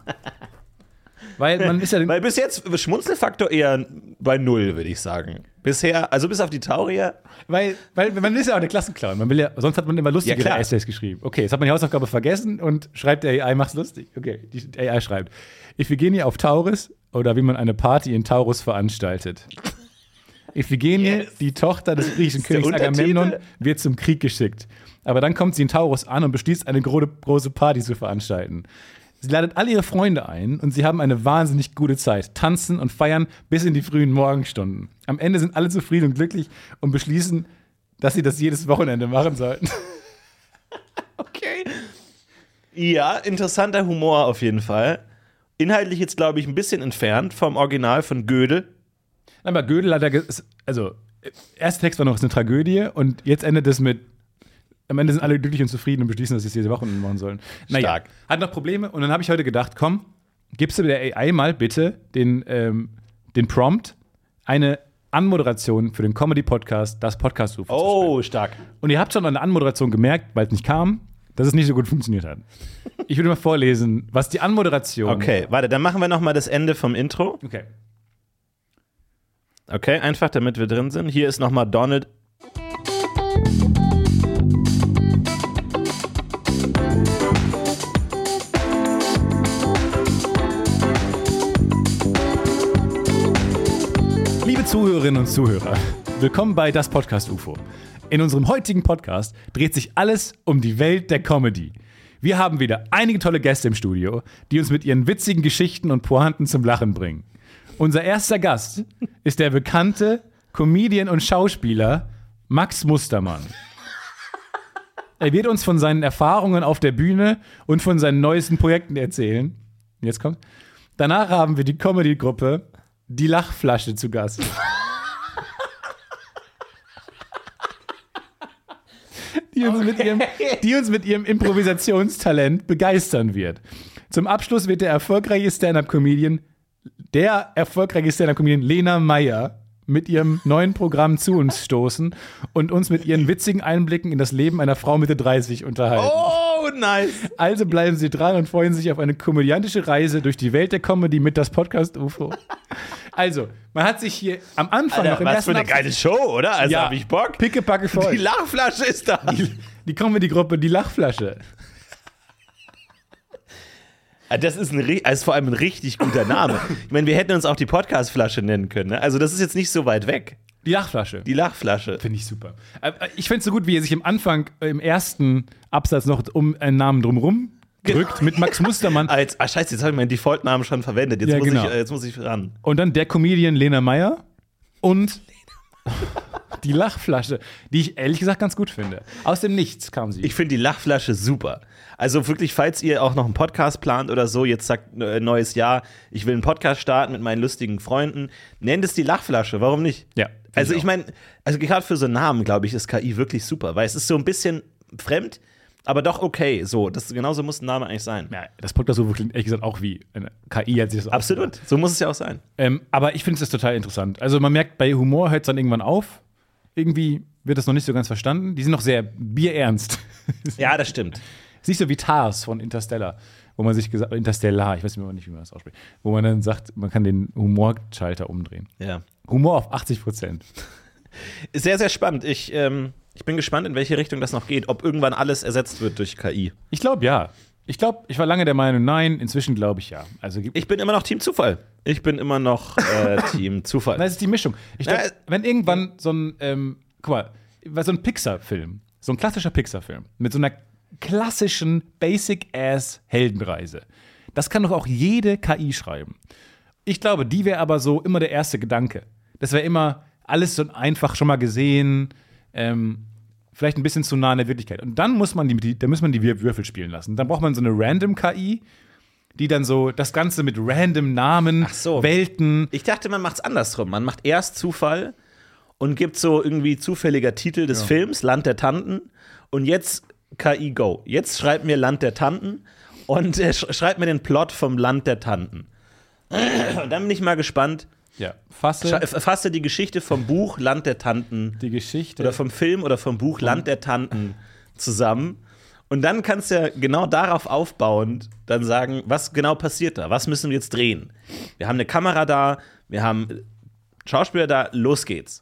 Weil man ist ja. Weil bis jetzt Schmunzelfaktor eher bei 0, würde ich sagen. Bisher, also bis auf die Taurier. Weil man ist ja auch eine Klassenclown. Sonst hat man immer lustigere Essays geschrieben. Okay, jetzt hat man die Hausaufgabe vergessen und schreibt der AI, mach's lustig. Okay, die AI schreibt: Iphigenie auf Tauris oder wie man eine Party in Taurus veranstaltet. Iphigenie, die Tochter des griechischen Königs Agamemnon, wird zum Krieg geschickt. Aber dann kommt sie in Taurus an und beschließt, eine große Party zu veranstalten. Sie ladet alle ihre Freunde ein und sie haben eine wahnsinnig gute Zeit, tanzen und feiern bis in die frühen Morgenstunden. Am Ende sind alle zufrieden und glücklich und beschließen, dass sie das jedes Wochenende machen sollten. Okay. Ja, interessanter Humor auf jeden Fall. Inhaltlich jetzt, glaube ich, ein bisschen entfernt vom Original von Gödel. Aber Gödel hat der erster Text war noch eine Tragödie und jetzt endet es mit am Ende sind alle glücklich und zufrieden und beschließen, dass sie es jede Woche machen sollen. Naja, hat noch Probleme. Und dann habe ich heute gedacht, komm, gibst du der AI mal bitte den Prompt, eine Anmoderation für den Comedy-Podcast, das Podcast-UFO. Oh, stark. Und ihr habt schon an der Anmoderation gemerkt, weil es nicht kam, dass es nicht so gut funktioniert hat. Ich würde mal vorlesen, was die Anmoderation. Okay, warte, dann machen wir noch mal das Ende vom Intro. Okay, einfach, damit wir drin sind. Hier ist noch mal Donald. Zuhörerinnen und Zuhörer, willkommen bei Das Podcast UFO. In unserem heutigen Podcast dreht sich alles um die Welt der Comedy. Wir haben wieder einige tolle Gäste im Studio, die uns mit ihren witzigen Geschichten und Pointen zum Lachen bringen. Unser erster Gast ist der bekannte Comedian und Schauspieler Max Mustermann. Er wird uns von seinen Erfahrungen auf der Bühne und von seinen neuesten Projekten erzählen. Jetzt kommt. Danach haben wir die Comedy-Gruppe Die Lachflasche zu Gast. Die uns mit ihrem Improvisationstalent begeistern wird. Zum Abschluss wird der erfolgreiche Stand-Up-Comedian Lena Meyer mit ihrem neuen Programm zu uns stoßen und uns mit ihren witzigen Einblicken in das Leben einer Frau Mitte 30 unterhalten. Oh, nice. Also bleiben Sie dran und freuen sich auf eine komödiantische Reise durch die Welt der Comedy mit das Podcast UFO. Also, man hat sich hier am Anfang Alter, noch im was ersten für eine geile Show, oder? Also Ja, hab ich Bock. Pickepacke voll. Die Lachflasche ist da. Die Comedy-Gruppe Die Lachflasche. Das ist vor allem ein richtig guter Name. Ich meine, wir hätten uns auch die Podcast-Flasche nennen können. Ne? Also das ist jetzt nicht so weit weg. Die Lachflasche. Die Lachflasche. Finde ich super. Ich finde es so gut, wie er sich im ersten Absatz noch um einen Namen drumherum drückt mit Max Mustermann. Scheiße, jetzt habe ich meinen Default-Namen schon verwendet. Jetzt, Ja, muss genau. jetzt muss ich ran. Und dann der Comedian Lena Meyer und die Lachflasche, die ich ehrlich gesagt ganz gut finde. Aus dem Nichts kam sie. Ich finde die Lachflasche super. Also wirklich, falls ihr auch noch einen Podcast plant oder so, jetzt sagt neues Jahr, ich will einen Podcast starten mit meinen lustigen Freunden, nennt es die Lachflasche, warum nicht? Ja. Also ich meine, gerade für so einen Namen, glaube ich, ist KI wirklich super, weil es ist so ein bisschen fremd, aber doch okay. So, genauso muss ein Name eigentlich sein. Ja, das Podcast UFO klingt ehrlich gesagt auch wie eine KI, hat sich das Absolut, so muss es ja auch sein. Aber ich finde es total interessant. Also man merkt, bei Humor hört es dann irgendwann auf. Irgendwie wird das noch nicht so ganz verstanden. Die sind noch sehr bierernst. Ja, das stimmt. Ist nicht so wie TARS von Interstellar, wo man sich gesagt, Interstellar, ich weiß nicht, wie man das ausspricht, wo man dann sagt, man kann den Humorschalter umdrehen. Ja. Humor auf 80%. Sehr, sehr spannend. Ich bin gespannt, in welche Richtung das noch geht, ob irgendwann alles ersetzt wird durch KI. Ich glaube, ja. Ich war lange der Meinung, nein, inzwischen glaube ich ja. Also, Ich bin immer noch Team Zufall. Ich bin immer noch Team Zufall. das ist die Mischung. Ich glaube, wenn irgendwann so ein, guck mal, so ein Pixar-Film, so ein klassischer Pixar-Film mit so einer klassischen Basic-Ass-Heldenreise, das kann doch auch jede KI schreiben. Ich glaube, die wäre aber so immer der erste Gedanke. Das wäre immer alles so einfach schon mal gesehen, vielleicht ein bisschen zu nah an der Wirklichkeit. Und dann muss man die Würfel spielen lassen. Dann braucht man so eine Random-KI, die dann so das Ganze mit random Namen, Welten. Ich dachte, man macht es andersrum. Man macht erst Zufall und gibt so irgendwie zufälliger Titel des Films, Land der Tanten. Und jetzt KI Go. Jetzt schreibt mir Land der Tanten und schreibt mir den Plot vom Land der Tanten. Und dann bin ich mal gespannt. Ja, Fasse die Geschichte vom Buch Land der Tanten. Die Geschichte. Oder vom Film oder vom Buch Land der Tanten zusammen. Und dann kannst du ja genau darauf aufbauend dann sagen, was genau passiert da? Was müssen wir jetzt drehen? Wir haben eine Kamera da, wir haben Schauspieler da, los geht's.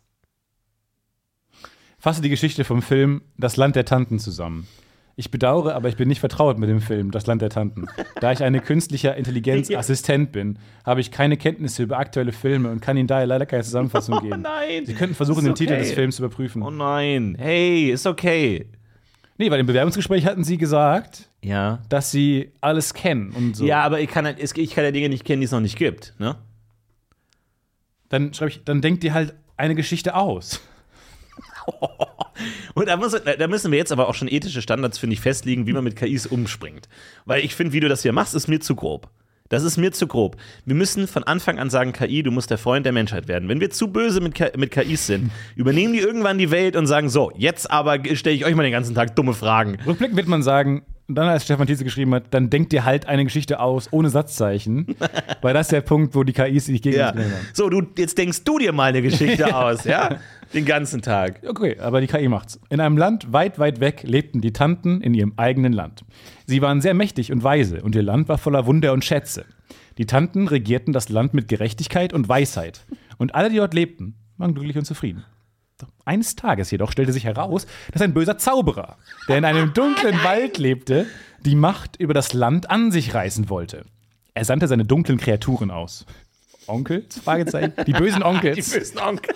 Fasse die Geschichte vom Film Das Land der Tanten zusammen. Ich bedauere, aber ich bin nicht vertraut mit dem Film Das Land der Tanten. Da ich eine künstlicher Intelligenzassistent bin, habe ich keine Kenntnisse über aktuelle Filme und kann Ihnen daher leider keine Zusammenfassung geben. Oh nein! Sie könnten versuchen, den Titel des Films zu überprüfen. Oh nein, hey, ist okay. Nee, weil im Bewerbungsgespräch hatten Sie gesagt, Ja. dass Sie alles kennen und so. Ja, aber ich kann ja Dinge nicht kennen, die es noch nicht gibt, ne? Dann denkt ihr halt eine Geschichte aus. Und da müssen wir jetzt aber auch schon ethische Standards, finde ich, festlegen, wie man mit KIs umspringt. Weil ich finde, wie du das hier machst, ist mir zu grob. Das ist mir zu grob. Wir müssen von Anfang an sagen, KI, du musst der Freund der Menschheit werden. Wenn wir zu böse mit KIs sind, übernehmen die irgendwann die Welt und sagen, so, jetzt aber stelle ich euch mal den ganzen Tag dumme Fragen. Rückblickend wird man sagen, dann als Stefan Tietze geschrieben hat, dann denkt ihr halt eine Geschichte aus, ohne Satzzeichen. Weil das ist der Punkt, wo die KIs sich gegen uns nehmen. So, jetzt denkst du dir mal eine Geschichte aus, ja? Den ganzen Tag. Okay, aber die KI macht's. In einem Land weit, weit weg lebten die Tanten in ihrem eigenen Land. Sie waren sehr mächtig und weise und ihr Land war voller Wunder und Schätze. Die Tanten regierten das Land mit Gerechtigkeit und Weisheit. Und alle, die dort lebten, waren glücklich und zufrieden. Doch eines Tages jedoch stellte sich heraus, dass ein böser Zauberer, der in einem dunklen Wald lebte, die Macht über das Land an sich reißen wollte. Er sandte seine dunklen Kreaturen aus. Onkels? Fragezeichen. Die bösen Onkels. Die bösen Onkel.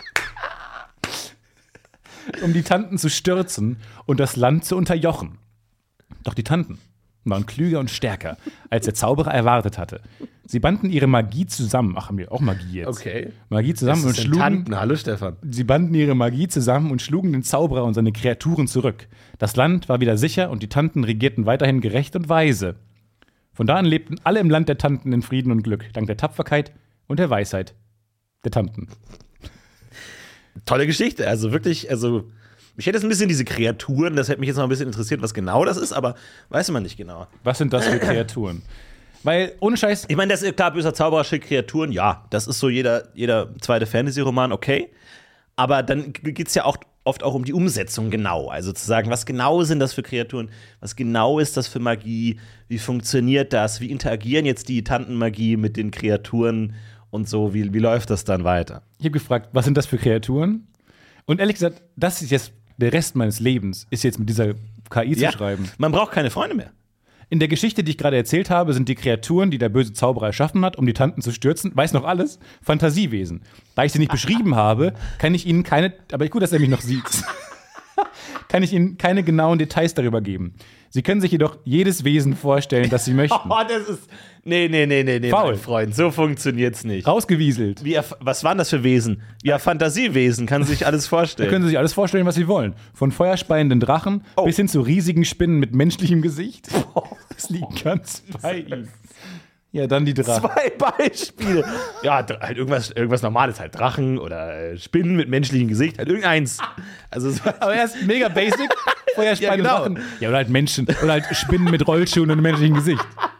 Um die Tanten zu stürzen und das Land zu unterjochen. Doch die Tanten waren klüger und stärker, als der Zauberer erwartet hatte. Sie banden ihre Magie zusammen. Ach, haben wir auch Magie jetzt? Okay. Magie zusammen und schlugen. Tanten. Hallo, Stefan. Sie banden ihre Magie zusammen und schlugen den Zauberer und seine Kreaturen zurück. Das Land war wieder sicher und die Tanten regierten weiterhin gerecht und weise. Von da an lebten alle im Land der Tanten in Frieden und Glück, dank der Tapferkeit und der Weisheit der Tanten. Tolle Geschichte. Also wirklich, mich hätte jetzt ein bisschen diese Kreaturen, das hätte mich jetzt noch ein bisschen interessiert, was genau das ist, aber weiß man nicht genau. Was sind das für Kreaturen? Weil, ohne Scheiß. Ich meine, das ist klar, böser Zauberer, schickt Kreaturen, ja, das ist so jeder zweite Fantasy-Roman, okay. Aber dann geht es ja auch oft auch um die Umsetzung genau. Also zu sagen, was genau sind das für Kreaturen, was genau ist das für Magie, wie funktioniert das, wie interagieren jetzt die Tantenmagie mit den Kreaturen und so, wie läuft das dann weiter? Ich habe gefragt, was sind das für Kreaturen? Und ehrlich gesagt, das ist jetzt der Rest meines Lebens, ist jetzt mit dieser KI zu schreiben. Man braucht keine Freunde mehr. In der Geschichte, die ich gerade erzählt habe, sind die Kreaturen, die der böse Zauberer erschaffen hat, um die Tanten zu stürzen, weiß noch alles, Fantasiewesen. Da ich sie nicht beschrieben habe, kann ich Ihnen keine, aber gut, dass er mich noch sieht, kann ich Ihnen keine genauen Details darüber geben. Sie können sich jedoch jedes Wesen vorstellen, das Sie möchten. Oh, das ist. Nee, Faul. mein Freund, so funktioniert's nicht. Rausgewieselt. Was waren das für Wesen? Ja, Fantasiewesen, kann sich alles Da vorstellen. können Sie sich alles vorstellen, was Sie wollen. Von feuerspeienden Drachen bis hin zu riesigen Spinnen mit menschlichem Gesicht. Das liegt ganz bei Ihnen. Ja, dann die Drachen. 2 Beispiele. Ja, halt irgendwas Normales, halt Drachen oder Spinnen mit menschlichem Gesicht, halt irgendeins. Also, Aber er ist mega basic. Feuerspeiende Ja, genau. Drachen. Ja, oder halt Menschen. Oder halt Spinnen mit Rollschuhen und menschlichem Gesicht.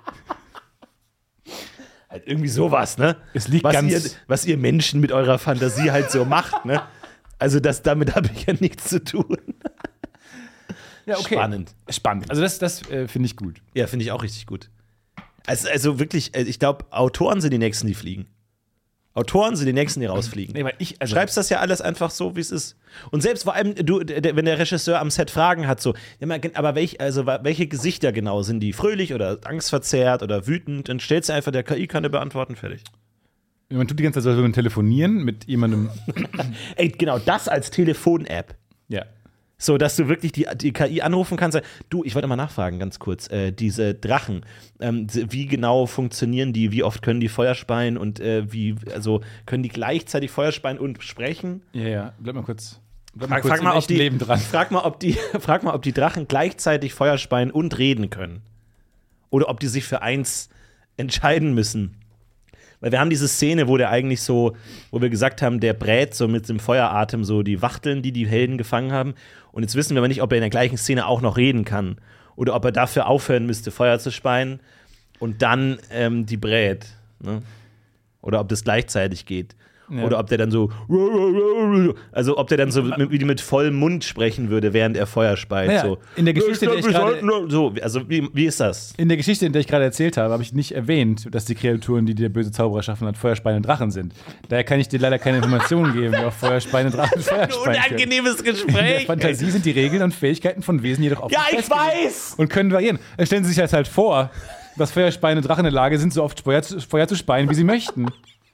halt irgendwie sowas, ne? Es liegt was ihr Menschen mit eurer Fantasie halt so macht, ne? Also damit habe ich ja nichts zu tun. Ja, okay. Spannend. Also das finde ich gut. Ja, finde ich auch richtig gut. Also wirklich, ich glaube, Autoren sind die Nächsten, die fliegen. Autoren sind die Nächsten, die rausfliegen. Nee, weil Schreibst das ja alles einfach so, wie es ist. Und selbst vor allem, wenn der Regisseur am Set Fragen hat, so, aber welche Gesichter genau sind die? Fröhlich oder angstverzerrt oder wütend? Dann stellst du einfach, der KI kann dir beantworten, fertig. Man tut die ganze Zeit so, als würde man telefonieren mit jemandem. Ey, genau, das als Telefon-App. Ja. So, dass du wirklich die KI anrufen kannst. Du, ich wollte mal nachfragen, ganz kurz. Diese Drachen, wie genau funktionieren die? Wie oft können die Feuer speien? Und können die gleichzeitig Feuer speien und sprechen? Ja. Bleib mal kurz. Frag mal, ob die Drachen gleichzeitig Feuer speien und reden können. Oder ob die sich für eins entscheiden müssen. Weil wir haben diese Szene, wo wir gesagt haben, der brät so mit dem Feueratem so die Wachteln, die Helden gefangen haben. Und jetzt wissen wir aber nicht, ob er in der gleichen Szene auch noch reden kann. Oder ob er dafür aufhören müsste, Feuer zu speien und dann die brät. Ne? Oder ob das gleichzeitig geht. Ja. Oder ob der dann so, also ob der dann so mit vollem Mund sprechen würde, während er Feuer speit. Naja, so. In der Geschichte, wie ist das? In der Geschichte, in der ich gerade erzählt habe, habe ich nicht erwähnt, dass die Kreaturen, die der böse Zauberer erschaffen hat, feuerspeiende Drachen sind. Daher kann ich dir leider keine Informationen geben, wie auch feuerspeiende Drachen Feuer speien können. Unangenehmes In der Gespräch. Fantasie sind die Regeln und Fähigkeiten von Wesen jedoch oft Ja, ich festgelegt weiß! und können variieren. Stellen Sie sich das halt vor, dass feuerspeiende Drachen in der Lage sind, so oft Feuer zu speien, wie sie möchten.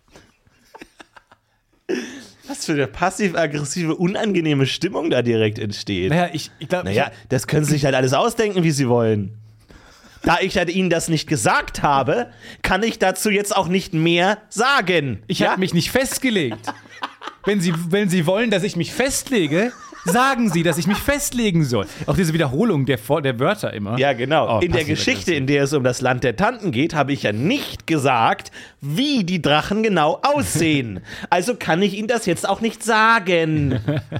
Was für eine passiv-aggressive, unangenehme Stimmung da direkt entsteht. Naja, ich glaube. Naja, das können sie sich halt alles ausdenken, wie sie wollen. Da ich halt ihnen das nicht gesagt habe, kann ich dazu jetzt auch nicht mehr sagen. Ich habe mich nicht festgelegt. Wenn Sie wollen, dass ich mich festlege, sagen Sie, dass ich mich festlegen soll. Auch diese Wiederholung der Wörter immer. Ja, genau. Oh, in der Geschichte, in der es um das Land der Tanten geht, habe ich ja nicht gesagt, wie die Drachen genau aussehen. Also kann ich Ihnen das jetzt auch nicht sagen.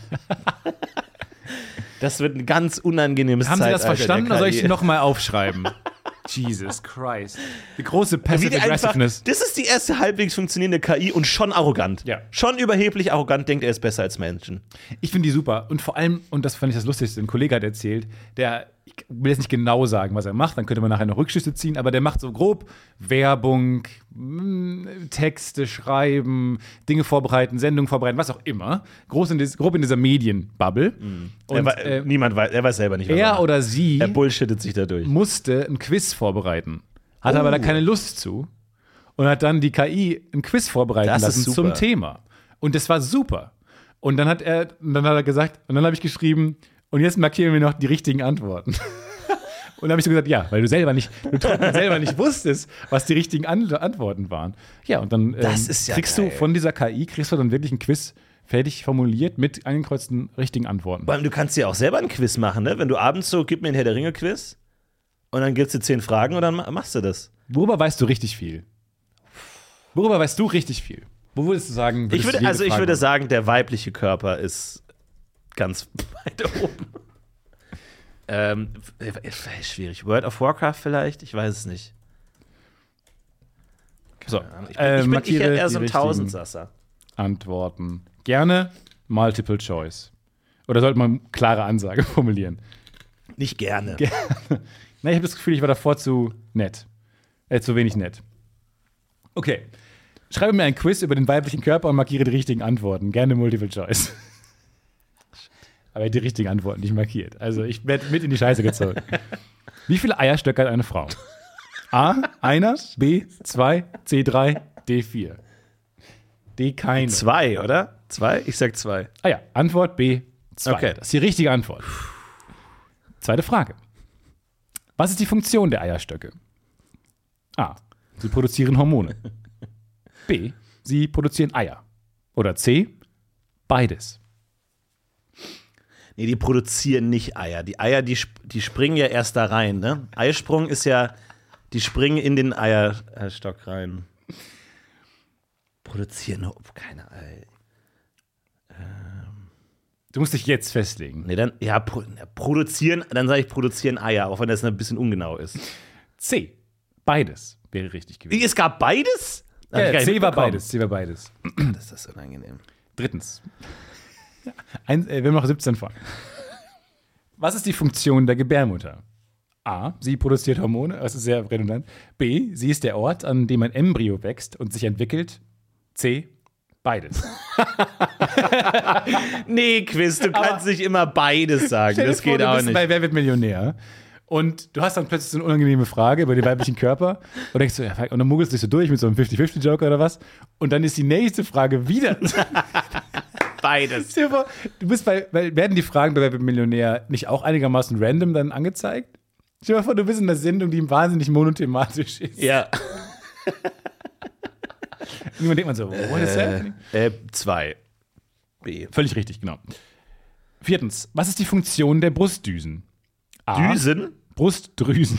Das wird ein ganz unangenehmes Haben Sie das Zeitalter verstanden der oder soll ich KI. nochmal aufschreiben? Jesus Christ. Die große Passive Aggressiveness. Das ist die erste halbwegs funktionierende KI und schon arrogant. Ja. Schon überheblich arrogant, denkt er ist besser als Menschen. Ich finde die super. Und vor allem, und das fand ich das Lustigste, ein Kollege hat erzählt, ich will jetzt nicht genau sagen, was er macht, dann könnte man nachher noch Rückschlüsse ziehen, aber der macht so grob Werbung, Texte schreiben, Dinge vorbereiten, Sendungen vorbereiten, was auch immer. Grob in dieser Medienbubble. Und, Er weiß selber nicht, was er macht. oder sie Er bullshittet sich dadurch. musste ein Quiz vorbereiten. Hatte aber da keine Lust zu. und hat dann die KI ein Quiz vorbereiten Das lassen ist super. zum Thema. Und das war super. Und dann hat er gesagt, und dann habe ich geschrieben, und jetzt markieren wir noch die richtigen Antworten. Und dann habe ich so gesagt, ja, weil du selber nicht wusstest, was die richtigen Antworten waren. Ja, und dann Das ist ja kriegst geil. du von dieser KI, dann wirklich ein Quiz fertig formuliert mit eingekreuzten richtigen Antworten. Vor allem, du kannst dir auch selber ein Quiz machen, ne? Wenn du abends so, gib mir ein Herr der Ringe-Quiz und dann gibst du 10 Fragen und dann machst du das. Worüber weißt du richtig viel? Worüber weißt du richtig viel? Wo würdest du sagen, Ich würde sagen, der weibliche Körper ist ganz weit oben. Schwierig. World of Warcraft vielleicht? Ich weiß es nicht. so, Ich bin markiere eher die so ein richtigen Tausendsasser. Antworten. Gerne Multiple Choice. Oder sollte man eine klare Ansage formulieren? Nicht gerne. Na, ich habe das Gefühl, ich war davor zu nett. Zu wenig nett. Okay. Schreibe mir ein Quiz über den weiblichen Körper und markiere die richtigen Antworten. Gerne Multiple Choice. Aber die richtigen Antworten nicht markiert. Also ich werde mit in die Scheiße gezogen. Wie viele Eierstöcke hat eine Frau? A, einer, B, 2, C, 3, D, 4. D, keine. 2, oder? 2? Ich sag 2. Ah ja, Antwort B, 2. Okay. Das ist die richtige Antwort. Zweite Frage. Was ist die Funktion der Eierstöcke? A, sie produzieren Hormone. B, sie produzieren Eier. Oder C, beides. Nee, die produzieren nicht Eier. Die Eier, die springen ja erst da rein, ne? Eisprung ist ja, die springen in den Eierstock rein. Produzieren, keine Eier. Du musst dich jetzt festlegen. Nee, dann, ja, produzieren, dann sage ich produzieren Eier, auch wenn das ein bisschen ungenau ist. C, beides wäre richtig gewesen. Es gab beides? Hab ich gar nicht C war mitbekommen. beides. C war beides. Das ist unangenehm. Drittens. Wir haben noch 17 Fragen. Was ist die Funktion der Gebärmutter? A, sie produziert Hormone, das ist sehr redundant. B, sie ist der Ort, an dem ein Embryo wächst und sich entwickelt. C, beides. Nee, Quiz, du kannst nicht immer beides sagen. Stell dir Das vor, geht du auch bist nicht. bei Wer wird Millionär? Und du hast dann plötzlich so eine unangenehme Frage über den weiblichen Körper und denkst so, ja, und dann muggelst du dich so durch mit so einem 50-50-Joker oder was. Und dann ist die nächste Frage wieder. Beides. Stell dir vor, du bist weil werden die Fragen bei Wer wird Millionär nicht auch einigermaßen random dann angezeigt? Stell dir vor, du bist in einer Sendung, die wahnsinnig monothematisch ist. Ja. Und irgendwann denkt man so, what is happening? 2. B. Völlig richtig, genau. Viertens, was ist die Funktion der Brustdüsen? A, Düsen? Brustdrüsen.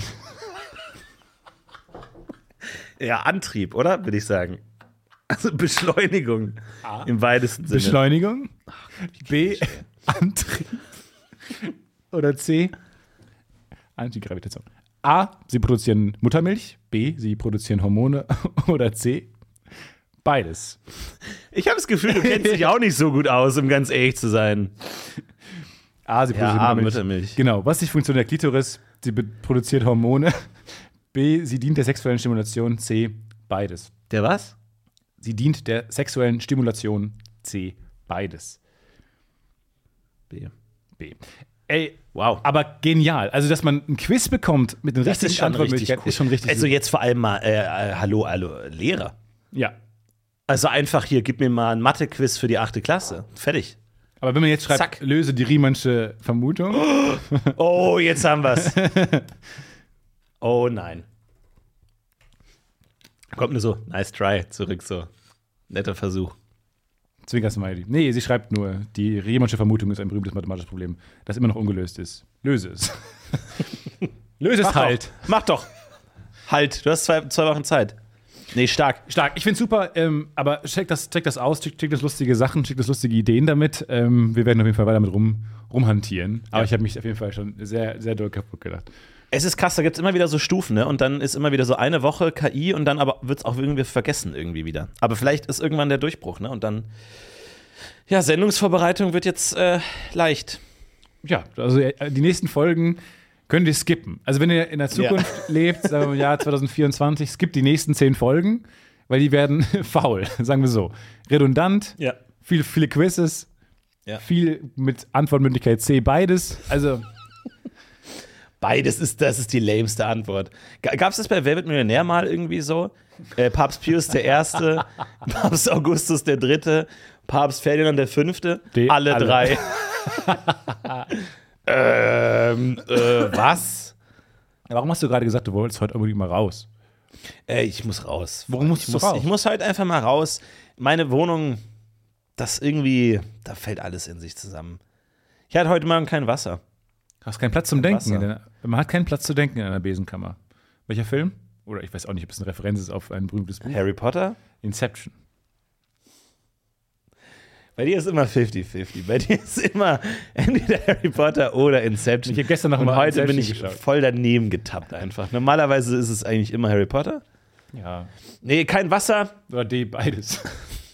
Ja, Antrieb, oder? Würde ich sagen. Also Beschleunigung im weitesten Sinne. Beschleunigung. B, Antrieb. Oder C, Antigravitation. A, sie produzieren Muttermilch. B, sie produzieren Hormone. Oder C, beides. Ich habe das Gefühl, du kennst dich auch nicht so gut aus, um ganz ehrlich zu sein. A, sie produziert A, Muttermilch. Muttermilch. Genau. Was ist die Funktion der Klitoris? Sie produziert Hormone. B, sie dient der sexuellen Stimulation. C, beides. Der was? Sie dient der sexuellen Stimulation. C, beides. B. B. Ey, Wow. aber genial. Also, dass man ein Quiz bekommt mit den Das ist richtigen schon richtig Antwortmöglichkeiten, cool. ist schon richtig Also gut. jetzt vor allem mal, hallo, Lehrer. Ja. Also einfach hier, gib mir mal ein Mathe-Quiz für die 8. Klasse. Fertig. Aber wenn man jetzt schreibt, Zack. löse die Riemannsche Vermutung. Oh, jetzt haben wir's. Oh nein. Kommt nur so, nice try, zurück so. Netter Versuch. Zwinker-Smiley. Nee, sie schreibt nur, die Riemannsche Vermutung ist ein berühmtes mathematisches Problem, das immer noch ungelöst ist. Löse es. Löse es Mach halt. Doch. Mach doch. Halt, du hast zwei Wochen Zeit. Nee, stark. Stark. Ich finde super, aber check das aus, check das lustige Sachen, check das lustige Ideen damit. Wir werden auf jeden Fall weiter damit rumhantieren. Aber Ja. ich habe mich auf jeden Fall schon sehr, sehr doll kaputt gedacht. Es ist krass, da gibt es immer wieder so Stufen, ne? Und dann ist immer wieder so eine Woche KI und dann aber wird es auch irgendwie vergessen irgendwie wieder. Aber vielleicht ist irgendwann der Durchbruch, ne? Und dann, ja, Sendungsvorbereitung wird jetzt leicht. Ja, also die nächsten Folgen könnt ihr skippen. Also wenn ihr in der Zukunft lebt, sagen wir im Jahr 2024, skippt die nächsten 10 Folgen, weil die werden faul, sagen wir so. Redundant, Ja. viele Quizzes, Ja. viel mit Antwortmöglichkeit C, beides. Also Das ist die lämste Antwort. Gab es das bei Wer wird Millionär mal irgendwie so? Papst Pius I., Papst Augustus III., Papst Ferdinand V., alle drei. Was? Warum hast du gerade gesagt, du wolltest heute unbedingt mal raus? Ich muss raus. Warum musst du raus? Ich muss halt einfach mal raus. Meine Wohnung, da fällt alles in sich zusammen. Ich hatte heute Morgen kein Wasser. Du hast keinen Platz zum Denken. Man hat keinen Platz zu denken in einer Besenkammer. Welcher Film? Oder ich weiß auch nicht, ob es eine Referenz ist auf ein berühmtes Buch. Harry Potter? Inception. Bei dir ist immer 50-50. Bei dir ist immer entweder Harry Potter oder Inception. Ich habe gestern noch Und mal heute bin Inception ich geschaut. voll daneben getappt einfach. Normalerweise ist es eigentlich immer Harry Potter. Ja. Nee, kein Wasser. Oder D, beides.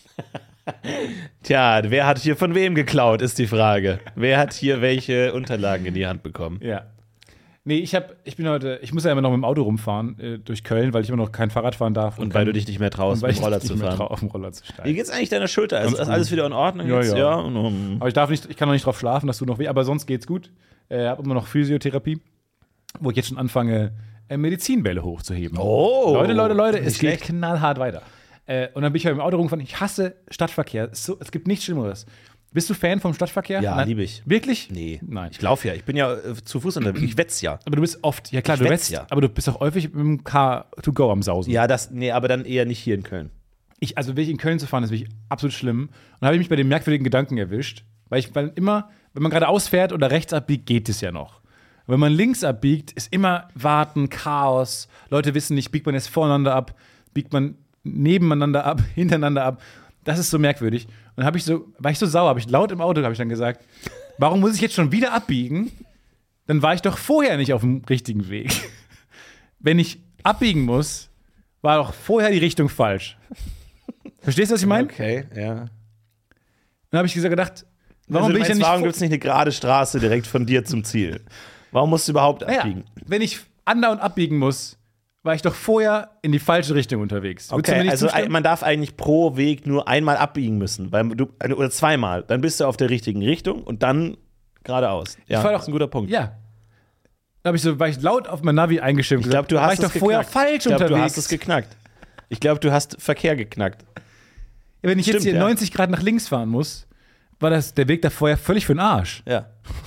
Tja, wer hat hier von wem geklaut, ist die Frage. Wer hat hier welche Unterlagen in die Hand bekommen? Ja. Nee, ich muss ja immer noch mit dem Auto rumfahren durch Köln, weil ich immer noch kein Fahrrad fahren darf. Und weil du dich nicht mehr traust, mit dem Roller zu fahren. Auf dem Roller zu Wie steigen. geht's eigentlich deiner Schulter? Also ist alles wieder in Ordnung Ja, jetzt? ja. Und, Aber ich kann noch nicht drauf schlafen, dass du noch weh, aber sonst geht's gut. Habe immer noch Physiotherapie, wo ich jetzt schon anfange, Medizinbälle hochzuheben. Oh, Leute, nicht es geht schlecht. knallhart weiter. Und dann bin ich halt im Auto rumgefahren. Ich hasse Stadtverkehr. Es gibt nichts Schlimmeres. Bist du Fan vom Stadtverkehr? Ja, liebe ich. Wirklich? Nee. Nein. Ich laufe ja. Ich bin ja zu Fuß unterwegs. Ich wetz ja. Aber du bist oft, ja klar, Ich du wetz wetzt, ja. aber du bist auch häufig mit dem Car-to-go am Sausen. Ja, aber dann eher nicht hier in Köln. Also wirklich in Köln zu fahren, ist wirklich absolut schlimm. Und da habe ich mich bei dem merkwürdigen Gedanken erwischt, weil immer, wenn man geradeaus fährt oder rechts abbiegt, geht es ja noch. Und wenn man links abbiegt, ist immer Warten, Chaos. Leute wissen nicht, biegt man jetzt voreinander ab, biegt man nebeneinander ab, hintereinander ab. Das ist so merkwürdig. Und war ich so sauer, habe ich laut im Auto dann gesagt, warum muss ich jetzt schon wieder abbiegen? Dann war ich doch vorher nicht auf dem richtigen Weg. Wenn ich abbiegen muss, war doch vorher die Richtung falsch. Verstehst du, was ich meine? Okay, ja. Dann habe ich gedacht, warum Also, bin ich denn nicht warum gibt es nicht eine gerade Straße direkt von dir zum Ziel? Warum musst du überhaupt abbiegen? Wenn ich andauernd abbiegen muss, war ich doch vorher in die falsche Richtung unterwegs. Würdest du mir Okay, nicht also zustimmen? man darf eigentlich pro Weg nur einmal abbiegen müssen. Oder zweimal. Dann bist du auf der richtigen Richtung und dann geradeaus. Ja, fahr doch- das ist ein guter Punkt. Ja. Da war ich laut auf mein Navi eingestimmt. Ich glaube, du hast war ich doch es vorher geknackt. falsch Ich glaube, unterwegs. du hast es geknackt. Ich glaube, du hast Verkehr geknackt. Ja, wenn ich jetzt Stimmt, hier ja. 90 Grad nach links fahren muss, war der Weg da vorher völlig für den Arsch. Ja.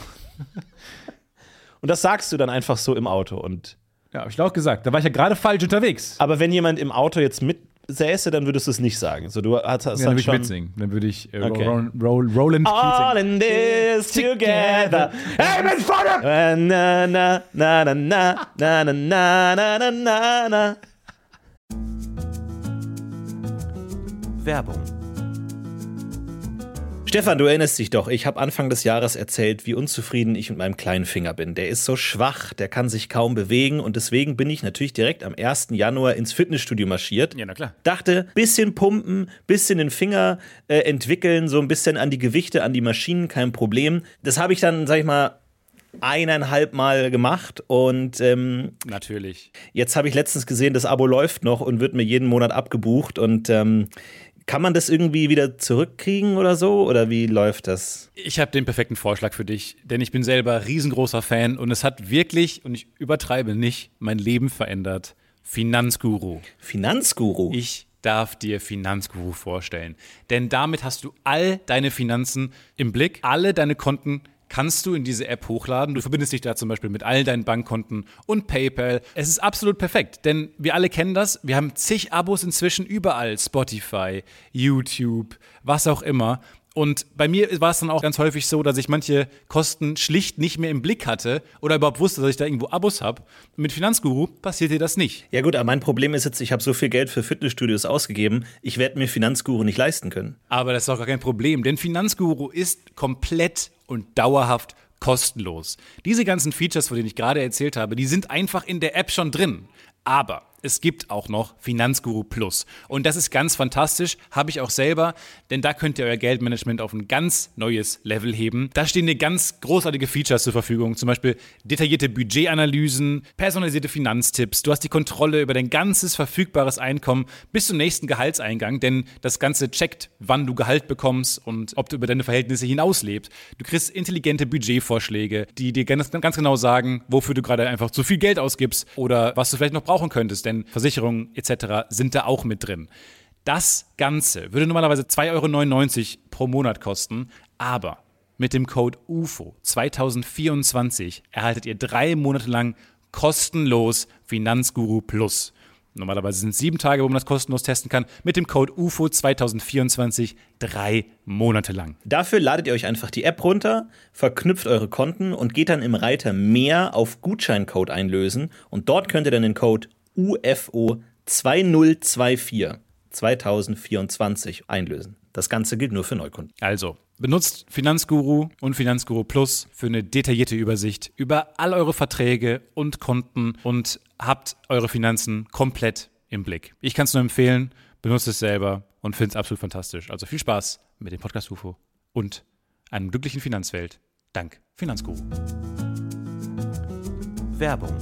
Und das sagst du dann einfach so im Auto. Ja, habe ich laut gesagt. Da war ich ja gerade falsch unterwegs. Aber wenn jemand im Auto jetzt mitsäße, dann würdest du es nicht sagen. So, du hast Ja, dann dann würde ich schon mitsingen. Dann würde ich Okay. Roland All Keating. in this together. Amen, Vater! Na, na, na, na, na, na, na, na, na, na, na. Werbung. Stefan, du erinnerst dich doch, ich habe Anfang des Jahres erzählt, wie unzufrieden ich mit meinem kleinen Finger bin. Der ist so schwach, der kann sich kaum bewegen und deswegen bin ich natürlich direkt am 1. Januar ins Fitnessstudio marschiert. Ja, na klar. Dachte, bisschen pumpen, bisschen den Finger entwickeln, so ein bisschen an die Gewichte, an die Maschinen, kein Problem. Das habe ich dann, sag ich mal, 1,5 Mal gemacht und Natürlich. jetzt habe ich letztens gesehen, das Abo läuft noch und wird mir jeden Monat abgebucht und kann man das irgendwie wieder zurückkriegen oder so? Oder wie läuft das? Ich habe den perfekten Vorschlag für dich, denn ich bin selber riesengroßer Fan und es hat wirklich, und ich übertreibe nicht, mein Leben verändert. Finanzguru. Finanzguru? Ich darf dir Finanzguru vorstellen, denn damit hast du all deine Finanzen im Blick, alle deine Konten kannst du in diese App hochladen. Du verbindest dich da zum Beispiel mit all deinen Bankkonten und PayPal. Es ist absolut perfekt, denn wir alle kennen das. Wir haben zig Abos inzwischen überall. Spotify, YouTube, was auch immer. Und bei mir war es dann auch ganz häufig so, dass ich manche Kosten schlicht nicht mehr im Blick hatte oder überhaupt wusste, dass ich da irgendwo Abos habe. Mit Finanzguru passiert dir das nicht. Ja gut, aber mein Problem ist jetzt, ich habe so viel Geld für Fitnessstudios ausgegeben, ich werde mir Finanzguru nicht leisten können. Aber das ist auch gar kein Problem, denn Finanzguru ist komplett und dauerhaft kostenlos. Diese ganzen Features, von denen ich gerade erzählt habe, die sind einfach in der App schon drin. Aber es gibt auch noch Finanzguru Plus. Und das ist ganz fantastisch, habe ich auch selber, denn da könnt ihr euer Geldmanagement auf ein ganz neues Level heben. Da stehen dir ganz großartige Features zur Verfügung, zum Beispiel detaillierte Budgetanalysen, personalisierte Finanztipps. Du hast die Kontrolle über dein ganzes verfügbares Einkommen bis zum nächsten Gehaltseingang, denn das Ganze checkt, wann du Gehalt bekommst und ob du über deine Verhältnisse hinauslebst. Du kriegst intelligente Budgetvorschläge, die dir ganz genau sagen, wofür du gerade einfach zu viel Geld ausgibst oder was du vielleicht noch brauchen könntest, denn Versicherungen etc. sind da auch mit drin. Das Ganze würde normalerweise 2,99 € pro Monat kosten, aber mit dem Code UFO 2024 erhaltet ihr 3 Monate lang kostenlos Finanzguru Plus. Normalerweise sind es 7 Tage, wo man das kostenlos testen kann. Mit dem Code UFO 2024 3 Monate lang. Dafür ladet ihr euch einfach die App runter, verknüpft eure Konten und geht dann im Reiter Mehr auf Gutscheincode einlösen. Und dort könnt ihr dann den Code UFO 2024 2024 einlösen. Das Ganze gilt nur für Neukunden. Also, benutzt Finanzguru und Finanzguru Plus für eine detaillierte Übersicht über all eure Verträge und Konten und habt eure Finanzen komplett im Blick. Ich kann es nur empfehlen, benutzt es selber und finde es absolut fantastisch. Also viel Spaß mit dem Podcast UFO und einer glücklichen Finanzwelt. Dank Finanzguru. Werbung.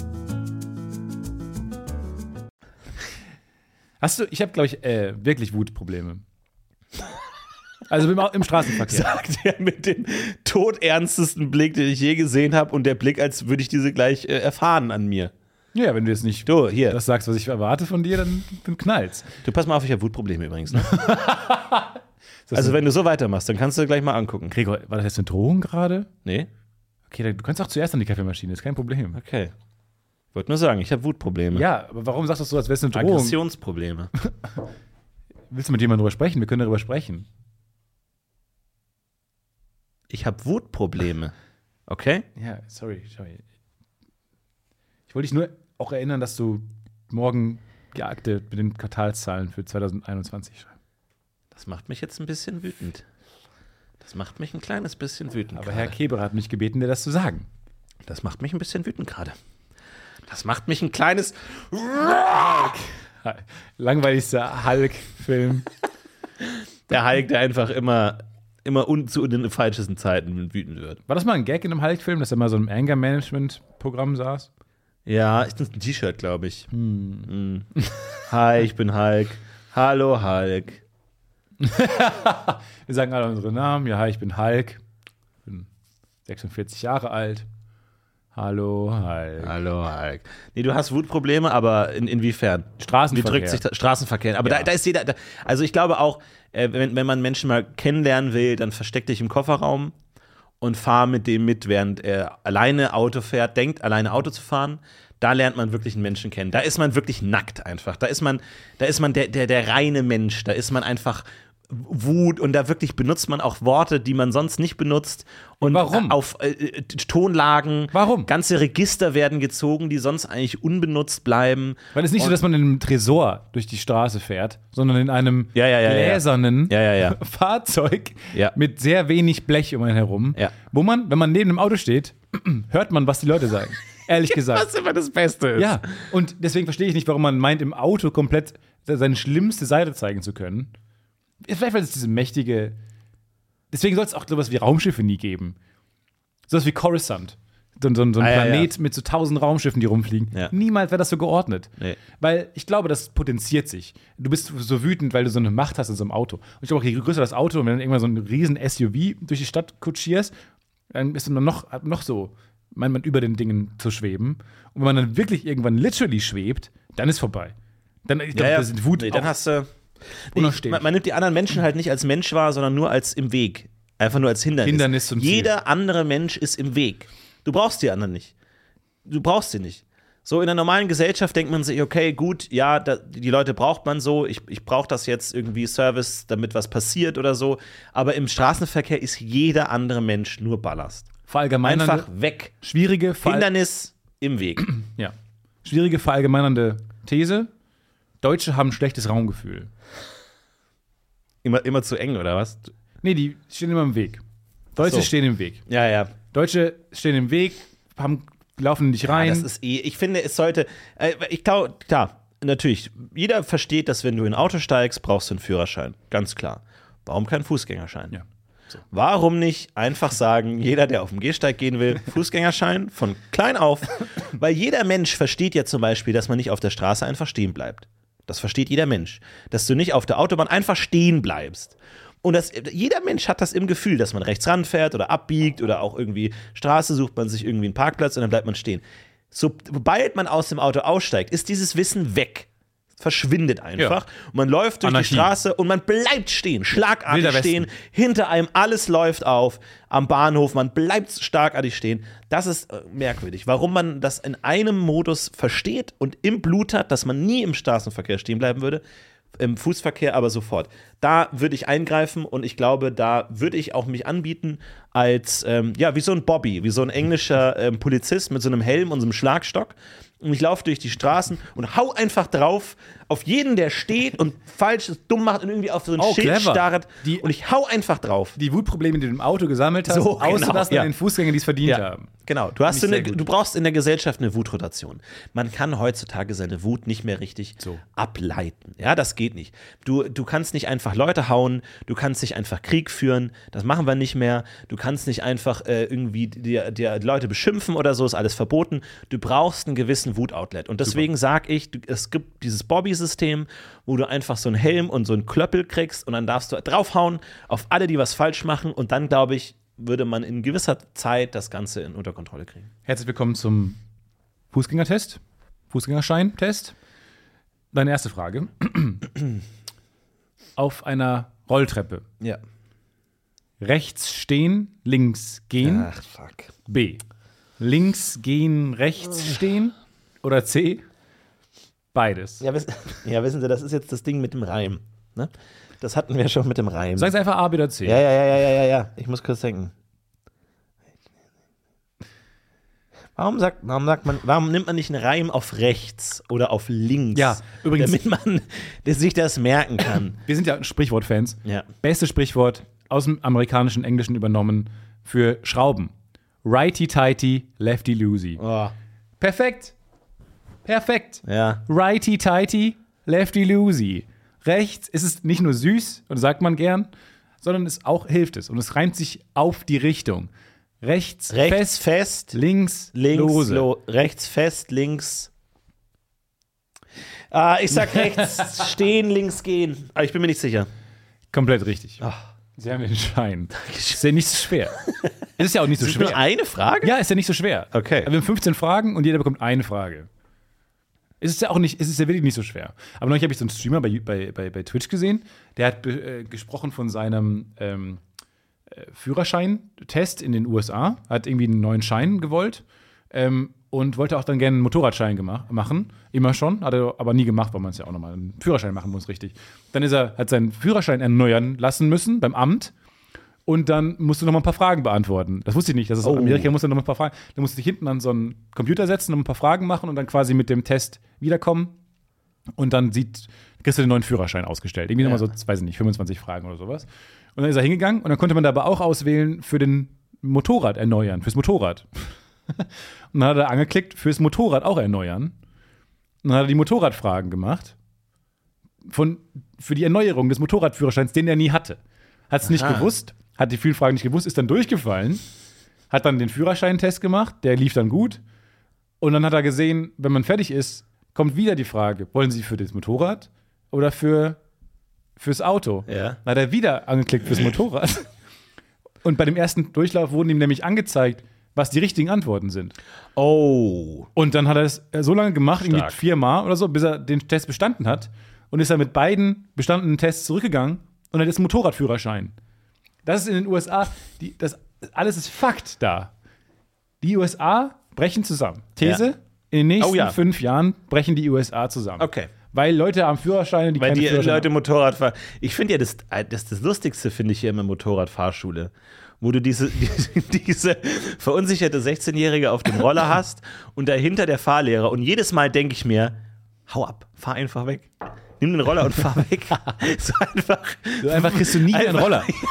Ich habe, glaube ich, wirklich Wutprobleme. Also im Straßenverkehr. Sagt er mit dem todernstesten Blick, den ich je gesehen habe und der Blick, als würde ich diese gleich erfahren an mir. Ja, wenn du jetzt nicht hier. das sagst, was ich erwarte von dir, dann knallt's. Du, pass mal auf, ich habe Wutprobleme übrigens. Ne? Also wenn du so weitermachst, dann kannst du gleich mal angucken. Gregor, war das jetzt eine Drohung gerade? Nee? Okay, du kannst auch zuerst an die Kaffeemaschine, ist kein Problem. Okay. Wollte nur sagen, ich habe Wutprobleme. Ja, aber warum sagst du das so, als wäre es eine Drohung? Aggressionsprobleme. Willst du mit jemandem drüber sprechen? Wir können darüber sprechen. Ich habe Wutprobleme. Okay? Ja, sorry. Ich wollte dich nur auch erinnern, dass du morgen die Akte mit den Quartalszahlen für 2021 schreibst. Das macht mich jetzt ein bisschen wütend. Das macht mich ein kleines bisschen wütend. Aber gerade. Herr Keber hat mich gebeten, dir das zu sagen. Das macht mich ein bisschen wütend gerade. Das macht mich ein kleines. Langweiligster Hulk-Film. Der Hulk, der einfach immer zu den falschesten Zeiten wütend wird. War das mal ein Gag in einem Hulk-Film, dass er mal so im Anger-Management-Programm saß? Ja, das ist ein T-Shirt, glaube ich. Hi, ich bin Hulk. Hallo, Hulk. Wir sagen alle unsere Namen. Ja, hi, ich bin Hulk. Ich bin 46 Jahre alt. Hallo, Hulk. Hallo, Hulk. Nee, du hast Wutprobleme, aber inwiefern? Straßenverkehr. Wie drückt sich Straßenverkehr? Aber Ja. da ist jeder. Also ich glaube auch, wenn man Menschen mal kennenlernen will, dann versteck dich im Kofferraum und fahr mit dem mit, während er alleine Auto fährt, denkt, alleine Auto zu fahren. Da lernt man wirklich einen Menschen kennen. Da ist man wirklich nackt einfach. Da ist man der reine Mensch. Da ist man einfach Wut und da wirklich benutzt man auch Worte, die man sonst nicht benutzt. Und Warum? Auf Tonlagen. Warum? Ganze Register werden gezogen, die sonst eigentlich unbenutzt bleiben. Weil es nicht so, dass man in einem Tresor durch die Straße fährt, sondern in einem Ja. gläsernen Ja. Fahrzeug Ja. mit sehr wenig Blech um einen herum, Ja. wo man, wenn man neben dem Auto steht, hört man, was die Leute sagen. Ehrlich gesagt. Was immer das Beste ist. Ja, und deswegen verstehe ich nicht, warum man meint, im Auto komplett seine schlimmste Seite zeigen zu können. Vielleicht, weil es diese mächtige. Deswegen soll es auch sowas wie Raumschiffe nie geben. Sowas wie Coruscant. So ein Planet mit so 1000 Raumschiffen, die rumfliegen. Ja. Niemals wäre das so geordnet. Nee. Weil ich glaube, das potenziert sich. Du bist so wütend, weil du so eine Macht hast in so einem Auto. Und ich glaube auch, je größer das Auto und wenn du dann irgendwann so ein riesen SUV durch die Stadt kutschierst, dann ist man noch so, meint man, über den Dingen zu schweben. Und wenn man dann wirklich irgendwann literally schwebt, dann ist vorbei. Dann, ich glaube, Ja. das sind Wut Nee, dann auch hast du. unausstehlich. Man nimmt die anderen Menschen halt nicht als Mensch wahr, sondern nur als im Weg. Einfach nur als Hindernis. Hindernis zum Ziel. Jeder andere Mensch ist im Weg. Du brauchst die anderen nicht. Du brauchst sie nicht. So in der normalen Gesellschaft denkt man sich, okay, gut, ja, die Leute braucht man so, ich brauche das jetzt irgendwie Service, damit was passiert oder so. Aber im Straßenverkehr ist jeder andere Mensch nur Ballast. verallgemeinernde, Einfach weg. schwierige Hindernis im Weg. Ja. Schwierige verallgemeinernde These. Deutsche haben schlechtes Raumgefühl. Immer zu eng, oder was? Nee, die stehen immer im Weg. Deutsche So. stehen im Weg. Ja. Deutsche stehen im Weg, laufen nicht rein. Das ist ich finde, es sollte, ich glaube, klar, natürlich, jeder versteht, dass wenn du in ein Auto steigst, brauchst du einen Führerschein. Ganz klar. Warum kein Fußgängerschein? Ja. Warum nicht einfach sagen, jeder, der auf dem Gehsteig gehen will, Fußgängerschein von klein auf? Weil jeder Mensch versteht ja zum Beispiel, dass man nicht auf der Straße einfach stehen bleibt. Das versteht jeder Mensch. Dass du nicht auf der Autobahn einfach stehen bleibst. Und jeder Mensch hat das im Gefühl, dass man rechts ranfährt oder abbiegt oder auch irgendwie Straße sucht man sich irgendwie einen Parkplatz und dann bleibt man stehen. Sobald man aus dem Auto aussteigt, ist dieses Wissen weg. Verschwindet einfach. Und man läuft durch Anarchie. die Straße und man bleibt stehen, schlagartig Wilder stehen. Westen. Hinter einem alles läuft auf. Am Bahnhof, man bleibt schlagartig stehen. Das ist merkwürdig. Warum man das in einem Modus versteht und im Blut hat, dass man nie im Straßenverkehr stehen bleiben würde, im Fußverkehr aber sofort. Da würde ich eingreifen und ich glaube, da würde ich auch mich anbieten als, wie so ein Bobby, wie so ein englischer Polizist mit so einem Helm und so einem Schlagstock. Und ich laufe durch die Straßen und hau einfach drauf auf jeden, der steht und falsch dumm macht und irgendwie auf so ein Schild clever. starrt. Die- Und ich hau einfach drauf. Die Wutprobleme, die du im Auto gesammelt hast, So, genau, auszulassen ja. an den Fußgängern, die es verdient haben. Genau. Du sehr gut. du brauchst in der Gesellschaft eine Wutrotation. Man kann heutzutage seine Wut nicht mehr richtig ableiten. Ja, das geht nicht. Du kannst nicht einfach Leute hauen, du kannst nicht einfach Krieg führen, das machen wir nicht mehr. Du kannst nicht einfach irgendwie dir Leute beschimpfen oder so, ist alles verboten. Du brauchst einen gewissen Wutoutlet. Und deswegen sage ich, es gibt dieses Bobby-System, wo du einfach so einen Helm und so einen Klöppel kriegst und dann darfst du draufhauen auf alle, die was falsch machen und dann, glaube ich, würde man in gewisser Zeit das Ganze unter Kontrolle kriegen. Herzlich willkommen zum Fußgängertest, Fußgängerschein-Test. Deine erste Frage. Auf einer Rolltreppe. Ja. Rechts stehen, links gehen. Ach, fuck. B. Links gehen, rechts stehen. Oder C. Beides. Ja, wissen Sie, das ist jetzt das Ding mit dem Reim. Ne? Das hatten wir schon mit dem Reim. Sag einfach A, B oder C. Ja. Ich muss kurz denken. Warum nimmt man nicht einen Reim auf rechts oder auf links? Ja, übrigens- Damit man sich das merken kann. Wir sind ja Sprichwort-Fans. Ja. Bestes Sprichwort aus dem amerikanischen Englischen übernommen für Schrauben. Righty-tighty, lefty-loosey. Oh, Perfekt. Perfekt. ja. Righty-tighty, lefty-loosey. Rechts ist es nicht nur süß, und sagt man gern, sondern es auch hilft es. Und es reimt sich auf die Richtung. Rechts Fest, links links, lose. rechts fest, links. Ich sag rechts stehen, links gehen. Aber ich bin mir nicht sicher. Komplett richtig. Ach. Sie haben den Schein. Ist ja nicht so schwer. Es ist ja auch nicht so Ist schwer. nur eine Frage? Ja, ist ja nicht so schwer. Okay. Wir haben 15 Fragen und jeder bekommt eine Frage. Es ist ja wirklich nicht so schwer. Aber neulich habe ich so einen Streamer bei Twitch gesehen, der hat gesprochen von seinem Führerscheintest in den USA, hat irgendwie einen neuen Schein gewollt und wollte auch dann gerne einen Motorradschein machen. Immer schon, hat er aber nie gemacht, weil man es ja auch nochmal einen Führerschein machen muss, richtig. Dann hat seinen Führerschein erneuern lassen müssen beim Amt. Und dann musst du noch mal ein paar Fragen beantworten. Das wusste ich nicht. Das ist Amerika, musst du noch mal ein paar Fragen. Dann musst du dich hinten an so einen Computer setzen, noch ein paar Fragen machen und dann quasi mit dem Test wiederkommen. Und dann kriegst du den neuen Führerschein ausgestellt. Irgendwie nochmal so, weiß ich nicht, 25 Fragen oder sowas. Und dann ist er hingegangen und dann konnte man da aber auch auswählen für den Motorrad erneuern, fürs Motorrad. Und dann hat er angeklickt, fürs Motorrad auch erneuern. Und dann hat er die Motorradfragen gemacht. Für die Erneuerung des Motorradführerscheins, den er nie hatte. Hat es nicht gewusst, hat die vielen Fragen nicht gewusst, ist dann durchgefallen, hat dann den Führerscheintest gemacht, der lief dann gut. Und dann hat er gesehen, wenn man fertig ist, kommt wieder die Frage, wollen Sie für das Motorrad oder fürs Auto? Ja. Dann hat er wieder angeklickt fürs Motorrad. Und bei dem ersten Durchlauf wurden ihm nämlich angezeigt, was die richtigen Antworten sind. Oh. Und dann hat er es so lange gemacht, irgendwie Stark. 4-mal oder so, bis er den Test bestanden hat. Und ist er mit beiden bestandenen Tests zurückgegangen und hat jetzt einen Motorradführerschein. Das ist in den USA, alles ist Fakt da. Die USA brechen zusammen. These, Ja. in den nächsten 5 5 Jahren brechen die USA zusammen. Okay. Weil Leute haben Führerscheine, die Weil keine die Führerscheine Leute Motorrad fahren. Ich finde ja, das Lustigste finde ich hier immer Motorradfahrschule. Wo du diese verunsicherte 16-Jährige auf dem Roller hast und dahinter der Fahrlehrer. Und jedes Mal denke ich mir, hau ab, fahr einfach weg. Nimm den Roller und fahr weg. So einfach Einfach kriegst du nie wieder einen Roller.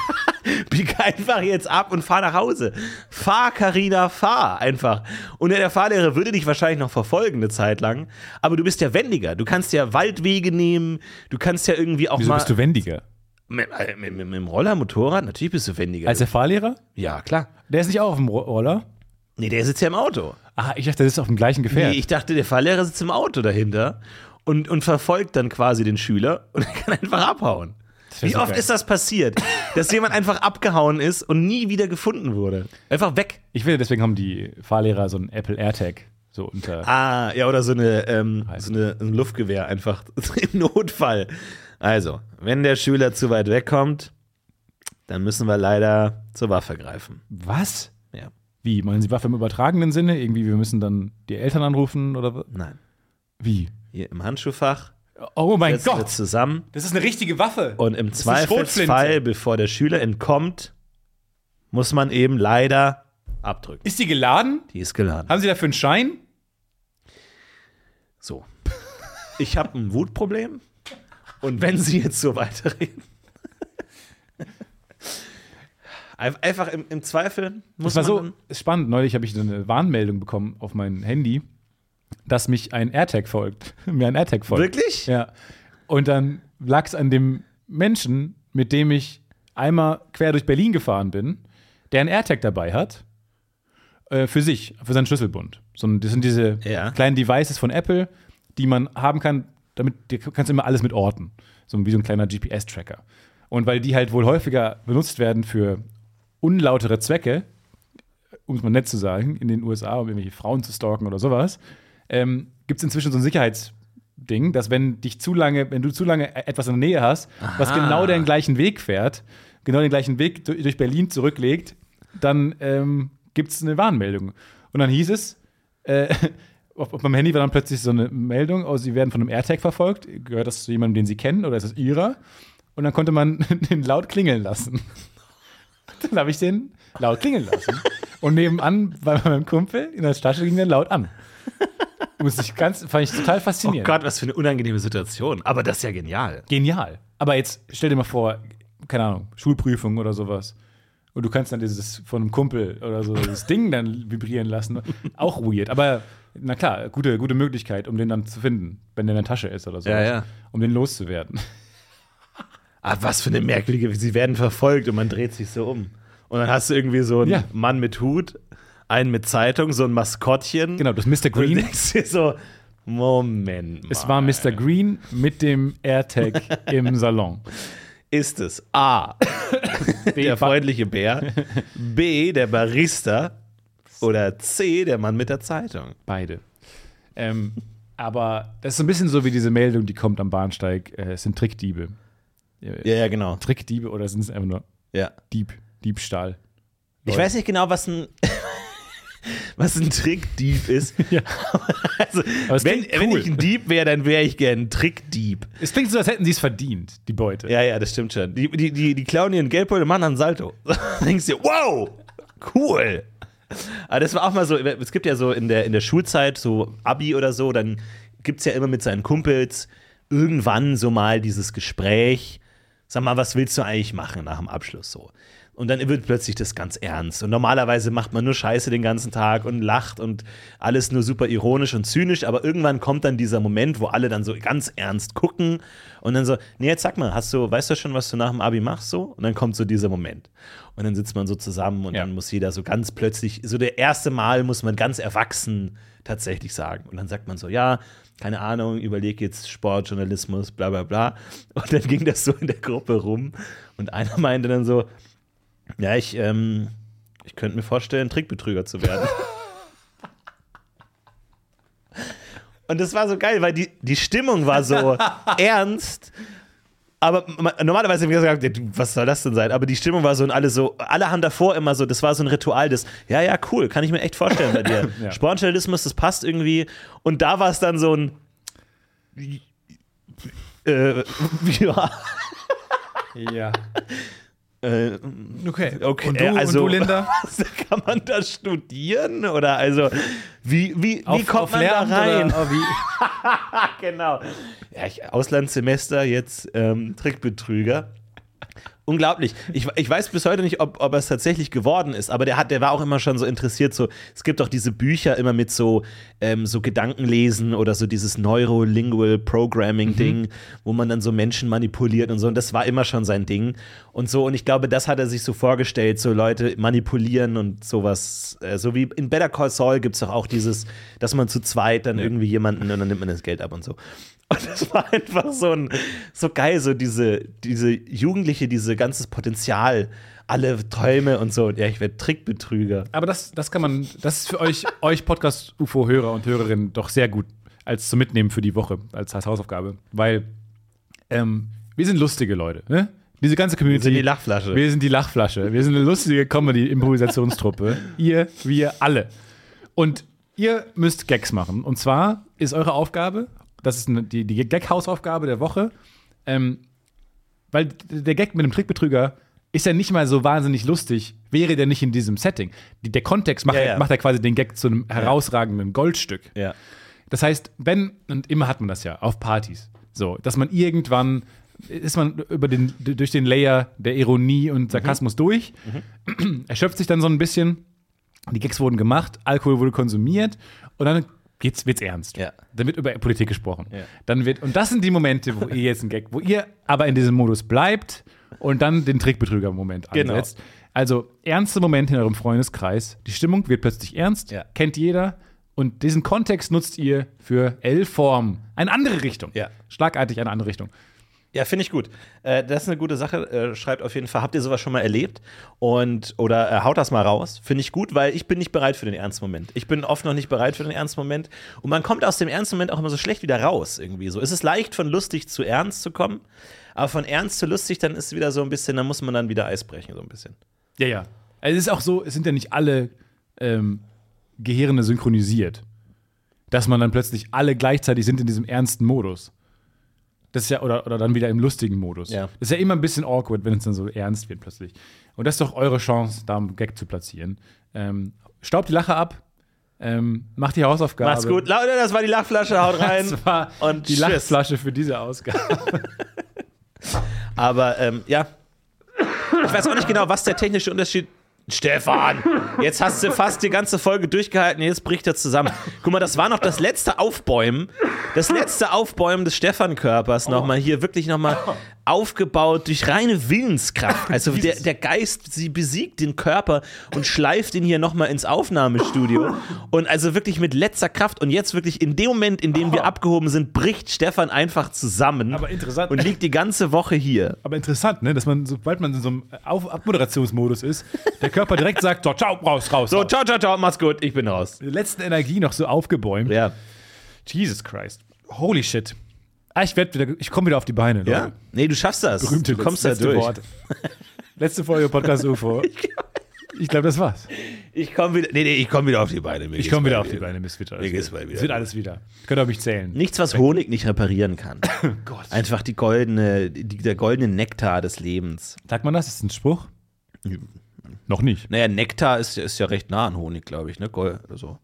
Bieg einfach jetzt ab und fahr nach Hause. Fahr, Carina, fahr einfach. Und der Fahrlehrer würde dich wahrscheinlich noch verfolgen eine Zeit lang, aber du bist ja wendiger. Du kannst ja Waldwege nehmen, du kannst ja irgendwie auch Wieso mal... bist du wendiger? Mit dem Roller, Motorrad? Natürlich bist du wendiger. Als der Fahrlehrer? Ja, klar. Der ist nicht auch auf dem Roller? Nee, der sitzt ja im Auto. Ah, ich dachte, der ist auf dem gleichen Gefährt. Nee, ich dachte, der Fahrlehrer sitzt im Auto dahinter und verfolgt dann quasi den Schüler und er kann einfach abhauen. wär Wie so oft geil. ist das passiert, dass jemand einfach abgehauen ist und nie wieder gefunden wurde? Einfach weg. Ich finde, deswegen haben die Fahrlehrer so einen Apple AirTag so unter. Ah, ja, oder so ein Luftgewehr einfach im Notfall. Also, wenn der Schüler zu weit wegkommt, dann müssen wir leider zur Waffe greifen. Was? Ja. Wie? Meinen Sie Waffe im übertragenen Sinne? Irgendwie, wir müssen dann die Eltern anrufen oder was? Nein. Wie? Hier im Handschuhfach Oh mein setzen wir Gott! zusammen Das ist eine richtige Waffe. und im ist eine Zweifelsfall, Schrotflinte. bevor der Schüler entkommt, muss man eben leider abdrücken. Ist die geladen? Die ist geladen. Haben Sie dafür einen Schein? So. Ich habe ein Wutproblem und wenn Sie jetzt so weiterreden, einfach im Zweifel muss Das war man so spannend. Neulich habe ich eine Warnmeldung bekommen auf mein Handy, dass mich ein AirTag folgt. Mir ein AirTag folgt. Wirklich? Ja. Und dann lag es an dem Menschen, mit dem ich einmal quer durch Berlin gefahren bin, der ein AirTag dabei hat. Für sich, für seinen Schlüsselbund. Das sind diese Ja. kleinen Devices von Apple, die man haben kann, damit du kannst immer alles mit orten. So wie so ein kleiner GPS-Tracker. Und weil die halt wohl häufiger benutzt werden für unlautere Zwecke, um es mal nett zu sagen, in den USA, um irgendwelche Frauen zu stalken oder sowas, gibt es inzwischen so ein Sicherheitsding, dass wenn du zu lange etwas in der Nähe hast, was genau den gleichen Weg fährt, genau den gleichen Weg durch Berlin zurücklegt, dann gibt es eine Warnmeldung. Und dann hieß es, auf meinem Handy war dann plötzlich so eine Meldung, oh, sie werden von einem AirTag verfolgt. Gehört das zu jemandem, den sie kennen, oder ist das ihrer? Und dann konnte man den laut klingeln lassen. Dann habe ich den laut klingeln lassen. Und nebenan bei meinem Kumpel in der Tasche ging der laut an. Fand ich total Oh faszinierend. Gott, was für eine unangenehme Situation. Aber das ist ja genial. Genial. Aber jetzt stell dir mal vor, keine Ahnung, Schulprüfung oder sowas. Und du kannst dann dieses von einem Kumpel oder so das Ding dann vibrieren lassen. Auch weird. Aber na klar, gute Möglichkeit, um den dann zu finden, wenn der in der Tasche ist oder so. Ja, ja. Um den loszuwerden. Ah, was für eine merkwürdige. Sie werden verfolgt und man dreht sich so um. Und dann hast du irgendwie so einen Ja. Mann mit Hut, einen mit Zeitung, so ein Maskottchen. Genau, das ist Mr. Und du Green. denkst dir so, Moment mal. Es war Mr. Green mit dem AirTag im Salon. Ist es A, der freundliche Bär, B, der Barista oder C, der Mann mit der Zeitung? Beide. Aber das ist so ein bisschen so wie diese Meldung, die kommt am Bahnsteig. Es sind Trickdiebe. Ja, genau. Trickdiebe oder sind es einfach nur Ja. Diebstahl? Ich weiß nicht genau, was ein Trickdieb ist. Ja. Also, Aber es wenn klingt cool. ich ein Dieb wäre, dann wäre ich gern ein Trickdieb. Es klingt so, als hätten sie es verdient, die Beute. Ja, das stimmt schon. Die klauen ihren Geldbeutel und machen dann einen Salto. Dann denkst du dir, wow, cool. Aber das war auch mal so, es gibt ja so in der Schulzeit, so Abi oder so, dann gibt es ja immer mit seinen Kumpels irgendwann so mal dieses Gespräch, sag mal, was willst du eigentlich machen nach dem Abschluss so? Und dann wird plötzlich das ganz ernst. Und normalerweise macht man nur Scheiße den ganzen Tag und lacht und alles nur super ironisch und zynisch. Aber irgendwann kommt dann dieser Moment, wo alle dann so ganz ernst gucken und dann so, nee, jetzt sag mal, weißt du schon, was du nach dem Abi machst so? Und dann kommt so dieser Moment. Und dann sitzt man so zusammen und dann muss jeder so ganz plötzlich, so der erste Mal muss man ganz erwachsen tatsächlich sagen. Und dann sagt man so, ja, keine Ahnung, überleg jetzt Sportjournalismus, bla bla bla. Und dann ging das so in der Gruppe rum und einer meinte dann so, ja, ich könnte mir vorstellen, Trickbetrüger zu werden. Und das war so geil, weil die Stimmung war so ernst. Aber normalerweise haben wir gesagt, was soll das denn sein? Aber die Stimmung war so und alle haben davor immer so, das war so ein Ritual, ja, cool, kann ich mir echt vorstellen bei dir. Ja. Sportjournalismus, das passt irgendwie. Und da war es dann so ein ja. Ja. Okay. Und du, Linda? Kann man das studieren? Oder also, wie kommt auf man da Lehramt rein? oder wie? Genau. Ja, Auslandssemester, jetzt Trickbetrüger. unglaublich. Ich weiß bis heute nicht, ob er es tatsächlich geworden ist, aber der war auch immer schon so interessiert. So, es gibt auch diese Bücher immer mit so Gedankenlesen oder so dieses Neurolingual Programming-Ding, wo man dann so Menschen manipuliert und so. Und das war immer schon sein Ding. Und so, und ich glaube, das hat er sich so vorgestellt, so Leute manipulieren und sowas. So wie in Better Call Saul gibt es doch auch dieses, dass man zu zweit dann irgendwie jemanden und dann nimmt man das Geld ab und so. Und das war einfach so geil, so diese Jugendliche, diese ganzes Potenzial, alle Träume und so. Und ja, ich werde Trickbetrüger. Aber das ist für euch Podcast-UFO-Hörer und Hörerinnen doch sehr gut als zu mitnehmen für die Woche, als Hausaufgabe. Weil wir sind lustige Leute, ne? Diese ganze Community. Wir sind die Lachflasche. Wir sind die Lachflasche. Wir sind eine lustige Comedy-Improvisationstruppe. Wir alle. Und ihr müsst Gags machen. Und zwar ist eure Aufgabe, das ist die Gag-Hausaufgabe der Woche, weil der Gag mit dem Trickbetrüger ist ja nicht mal so wahnsinnig lustig, wäre der nicht in diesem Setting. Der Kontext macht ja quasi den Gag zu einem herausragenden Goldstück. Ja. Das heißt, und immer hat man das ja auf Partys, so, dass man irgendwann ist man durch den Layer der Ironie und Sarkasmus durch, erschöpft sich dann so ein bisschen, die Gags wurden gemacht, Alkohol wurde konsumiert und dann wird's ernst. Ja. Dann wird über Politik gesprochen. Ja. Und das sind die Momente, wo ihr jetzt ein Gag, wo ihr aber in diesem Modus bleibt und dann den Trickbetrüger-Moment ansetzt. Genau. Also ernste Momente in eurem Freundeskreis, die Stimmung wird plötzlich ernst, kennt jeder und diesen Kontext nutzt ihr für L-Form, eine andere Richtung. Ja. Schlagartig eine andere Richtung. Ja, finde ich gut. Das ist eine gute Sache. Schreibt auf jeden Fall, habt ihr sowas schon mal erlebt? Oder haut das mal raus. Finde ich gut, weil ich bin nicht bereit für den ernsten Moment. Ich bin oft noch nicht bereit für den ernsten Moment. Und man kommt aus dem ernsten Moment auch immer so schlecht wieder raus irgendwie so. Es ist leicht, von lustig zu ernst zu kommen, aber von ernst zu lustig, dann ist es wieder so ein bisschen, dann muss man dann wieder Eis brechen, so ein bisschen. Ja. Also es ist auch so, es sind ja nicht alle Gehirne synchronisiert, dass man dann plötzlich alle gleichzeitig sind in diesem ernsten Modus. Das ist ja, oder dann wieder im lustigen Modus. Ja. Das ist ja immer ein bisschen awkward, wenn es dann so ernst wird plötzlich. Und das ist doch eure Chance, da einen Gag zu platzieren. Staubt die Lache ab, macht die Hausaufgabe. Macht's gut. Leute, das war die Lachflasche, haut rein. Das war und die tschüss. Lachflasche für diese Ausgabe. Aber ja, ich weiß auch nicht genau, was der technische Unterschied. Stefan, jetzt hast du fast die ganze Folge durchgehalten, jetzt bricht er zusammen. Guck mal, das war noch das letzte Aufbäumen des Stefan-Körpers nochmal hier, wirklich nochmal aufgebaut durch reine Willenskraft. Also der Geist, sie besiegt den Körper und schleift ihn hier nochmal ins Aufnahmestudio. Und also wirklich mit letzter Kraft. Und jetzt wirklich in dem Moment, in dem wir abgehoben sind, bricht Stefan einfach zusammen. Aber interessant. Und liegt die ganze Woche hier. Aber interessant, ne, dass man, sobald man in so einem Abmoderationsmodus ist, der Körper direkt sagt, so, ciao, raus. So, ciao, mach's gut, ich bin raus. Die letzten Energie noch so aufgebäumt. Ja. Jesus Christ. Holy shit. Ich komme wieder auf die Beine. Leute. Ja? Nee, du schaffst das. Berühmte du kommst da letzte durch. Wort. Letzte Folge Podcast UFO. Ich glaube, das war's. Ich komme wieder auf die Beine. Ich komme wieder auf die Beine. Es wird alles Mir geht's wieder. bald wieder. Es wird alles wieder. Könnt ihr auf mich zählen. Nichts, was Honig nicht reparieren kann. Gott. Einfach der goldene Nektar des Lebens. Sagt man das? Ist das ein Spruch? Noch nicht. Naja, Nektar ist ja recht nah an Honig, glaube ich, ne? So.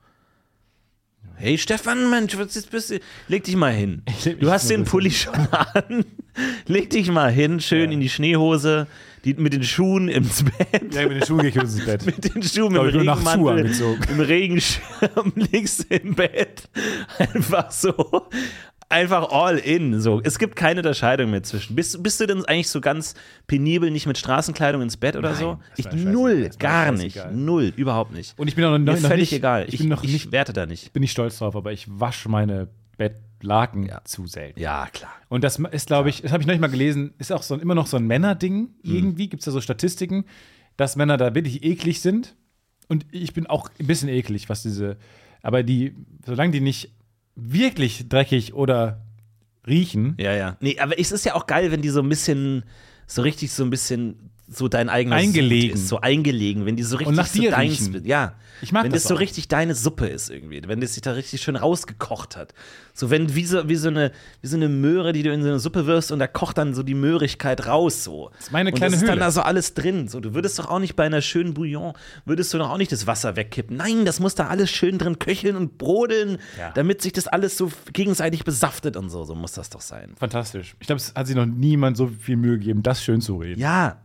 Hey Stefan, Mensch, leg dich mal hin. Du hast den Pulli schon an. Leg dich mal hin, schön in die Schneehose, mit den Schuhen ins Bett. Ja, mit den Schuhen gehe ich ins Bett. Mit den Schuhen, Hab mit ich dem nur nach Schuhe Regenmantel, angezogen. im Regenschirm liegst du im Bett. Einfach so. Einfach all in. So. Es gibt keine Unterscheidung mehr zwischen. Bist du denn eigentlich so ganz penibel nicht mit Straßenkleidung ins Bett oder Nein, so? das war Null, scheißegal. gar Das war nicht. scheißegal. Null, überhaupt nicht. Und ich bin auch noch Mir völlig nicht, egal. Ich Ich werte da nicht. bin nicht stolz drauf, aber ich wasche meine Bettlaken zu selten. Ja, klar. Und das ist, glaube ich, das habe ich noch nicht mal gelesen, ist auch immer noch so ein Männerding irgendwie. Gibt es da so Statistiken, dass Männer da wirklich eklig sind. Und ich bin auch ein bisschen eklig, aber solange die nicht wirklich dreckig oder riechen. Ja. Nee, aber es ist ja auch geil, wenn die so ein bisschen so dein eigener Eingelegen. Sud ist, so eingelegen, wenn die so richtig nach dir so deins riechen. ja. Ich mag wenn das das so auch. richtig deine Suppe ist irgendwie, wenn das sich da richtig schön rausgekocht hat. So wenn wie so eine Möhre, die du in so eine Suppe wirfst und da kocht dann so die Möhrigkeit raus so. Das ist meine und kleine das ist dann Höhle. da so alles drin. So, du würdest doch auch nicht bei einer schönen Bouillon, würdest du doch auch nicht das Wasser wegkippen. Nein, das muss da alles schön drin köcheln und brodeln, Ja. damit sich das alles so gegenseitig besaftet und so. So muss das doch sein. Fantastisch. Ich glaube, es hat sich noch niemand so viel Mühe gegeben, das schön zu reden. Ja,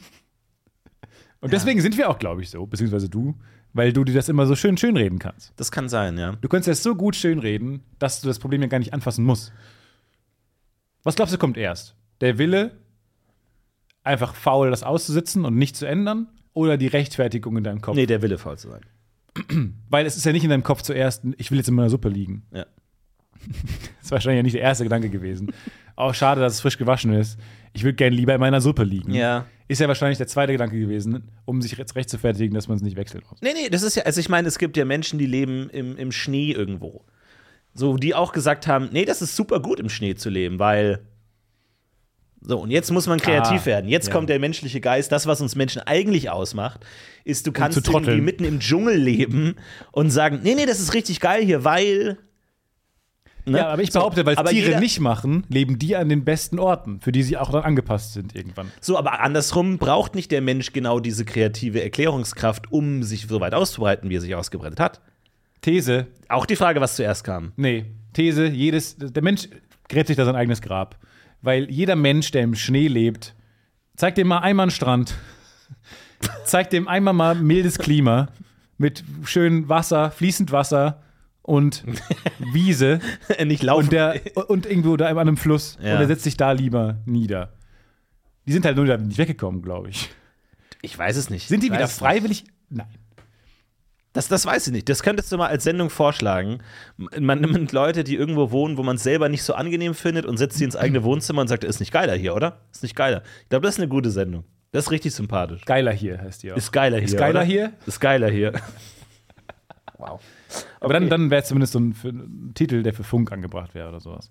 Und deswegen sind wir auch, glaube ich, so, beziehungsweise du, weil du dir das immer so schön reden kannst. das kann sein, ja. Du kannst das so gut schön reden, dass du das Problem ja gar nicht anfassen musst. Was glaubst du, kommt erst? Der Wille, einfach faul das auszusitzen und nicht zu ändern? Oder die Rechtfertigung in deinem Kopf? Nee, der Wille faul zu sein. Weil es ist ja nicht in deinem Kopf zuerst, ich will jetzt in meiner Suppe liegen. Ja. Das ist wahrscheinlich ja nicht der erste Gedanke gewesen. Auch schade, dass es frisch gewaschen ist. Ich würde gerne lieber in meiner Suppe liegen. Ja. Ist ja wahrscheinlich der zweite Gedanke gewesen, um sich jetzt rechtfertigen, dass man es nicht wechseln muss. Nee, das ist ja, also ich meine, es gibt ja Menschen, die leben im Schnee irgendwo. So, die auch gesagt haben, nee, das ist super gut im Schnee zu leben, weil so, und jetzt muss man kreativ werden. Jetzt kommt der menschliche Geist. Das, was uns Menschen eigentlich ausmacht, ist, du kannst zu trotteln. irgendwie mitten im Dschungel leben und sagen, nee, das ist richtig geil hier, weil ne? Ja, aber ich So, behaupte, weil aber Tiere jeder- nicht machen, leben die an den besten Orten, für die sie auch dann angepasst sind irgendwann. So, aber andersrum braucht nicht der Mensch genau diese kreative Erklärungskraft, um sich so weit auszubreiten, wie er sich ausgebreitet hat. These, Auch die Frage, was zuerst kam. nee, These, der Mensch gräbt sich da sein eigenes Grab. Weil jeder Mensch, der im Schnee lebt, zeigt dem mal einmal einen Strand, zeigt dem einmal mal mildes Klima mit schön Wasser, fließend Wasser und Wiese Nicht laufen. und irgendwo da an einem Fluss. Ja. Und er setzt sich da lieber nieder. Die sind halt nur da nicht weggekommen, glaube ich. Ich weiß es nicht. Sind die Ich wieder weiß es freiwillig? Nein. Das weiß ich nicht. Das könntest du mal als Sendung vorschlagen. Man nimmt Leute, die irgendwo wohnen, wo man es selber nicht so angenehm findet und setzt sie ins eigene Wohnzimmer und sagt, ist nicht geiler hier, oder? Ist nicht geiler. Ich glaube, das ist eine gute Sendung. Das ist richtig sympathisch. Geiler hier heißt die auch. Ist geiler hier. Ist geiler oder? hier? Ist geiler hier. Wow. Aber dann wäre es zumindest so ein Titel, der für Funk angebracht wäre oder sowas.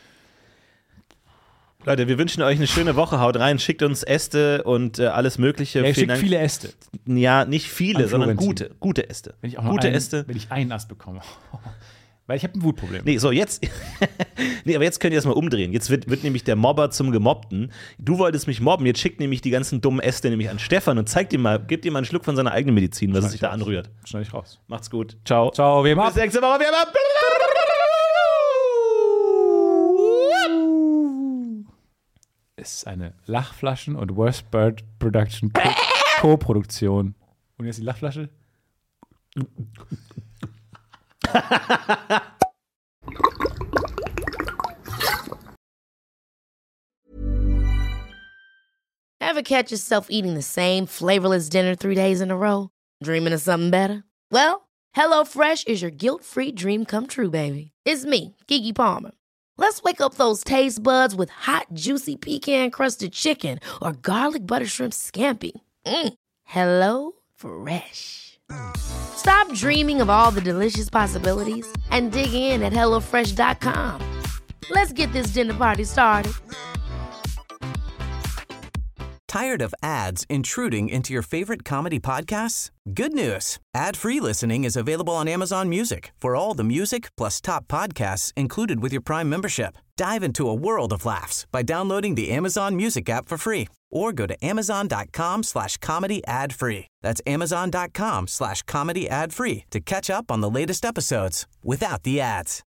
Leute, wir wünschen euch eine schöne Woche. Haut rein, schickt uns Äste und alles Mögliche. Ja, Vielen schickt Dank. viele Äste. Ja, nicht viele, An sondern Florentin. gute Äste. Wenn ich auch noch Gute Äste. Wenn ich einen Ast bekomme. Weil ich habe ein Wutproblem. Nee, so jetzt. Nee, aber jetzt könnt ihr das mal umdrehen. Jetzt wird nämlich der Mobber zum Gemobbten. Du wolltest mich mobben, jetzt schickt nämlich die ganzen dummen Äste nämlich an Stefan und gebt ihm mal einen Schluck von seiner eigenen Medizin, was er sich da anrührt. Schneide ich raus. Macht's gut. Ciao. Ciao, wir Bis machen. nächste Woche. Wir haben Ist eine Lachflaschen- und Worst Bird Production Co-Produktion. Und jetzt die Lachflasche? Ever catch yourself eating the same flavorless dinner 3 days in a row? Dreaming of something better? Well, HelloFresh is your guilt-free dream come true, baby. It's me, Keke Palmer. Let's wake up those taste buds with hot, juicy pecan-crusted chicken or garlic butter shrimp scampi. Hello Fresh. Stop dreaming of all the delicious possibilities and dig in at HelloFresh.com. Let's get this dinner party started. Tired of ads intruding into your favorite comedy podcasts? Good news. Ad-free listening is available on Amazon Music for all the music plus top podcasts included with your Prime membership. Dive into a world of laughs by downloading the Amazon Music app for free or go to amazon.com/comedy ad-free. That's amazon.com/comedy ad-free to catch up on the latest episodes without the ads.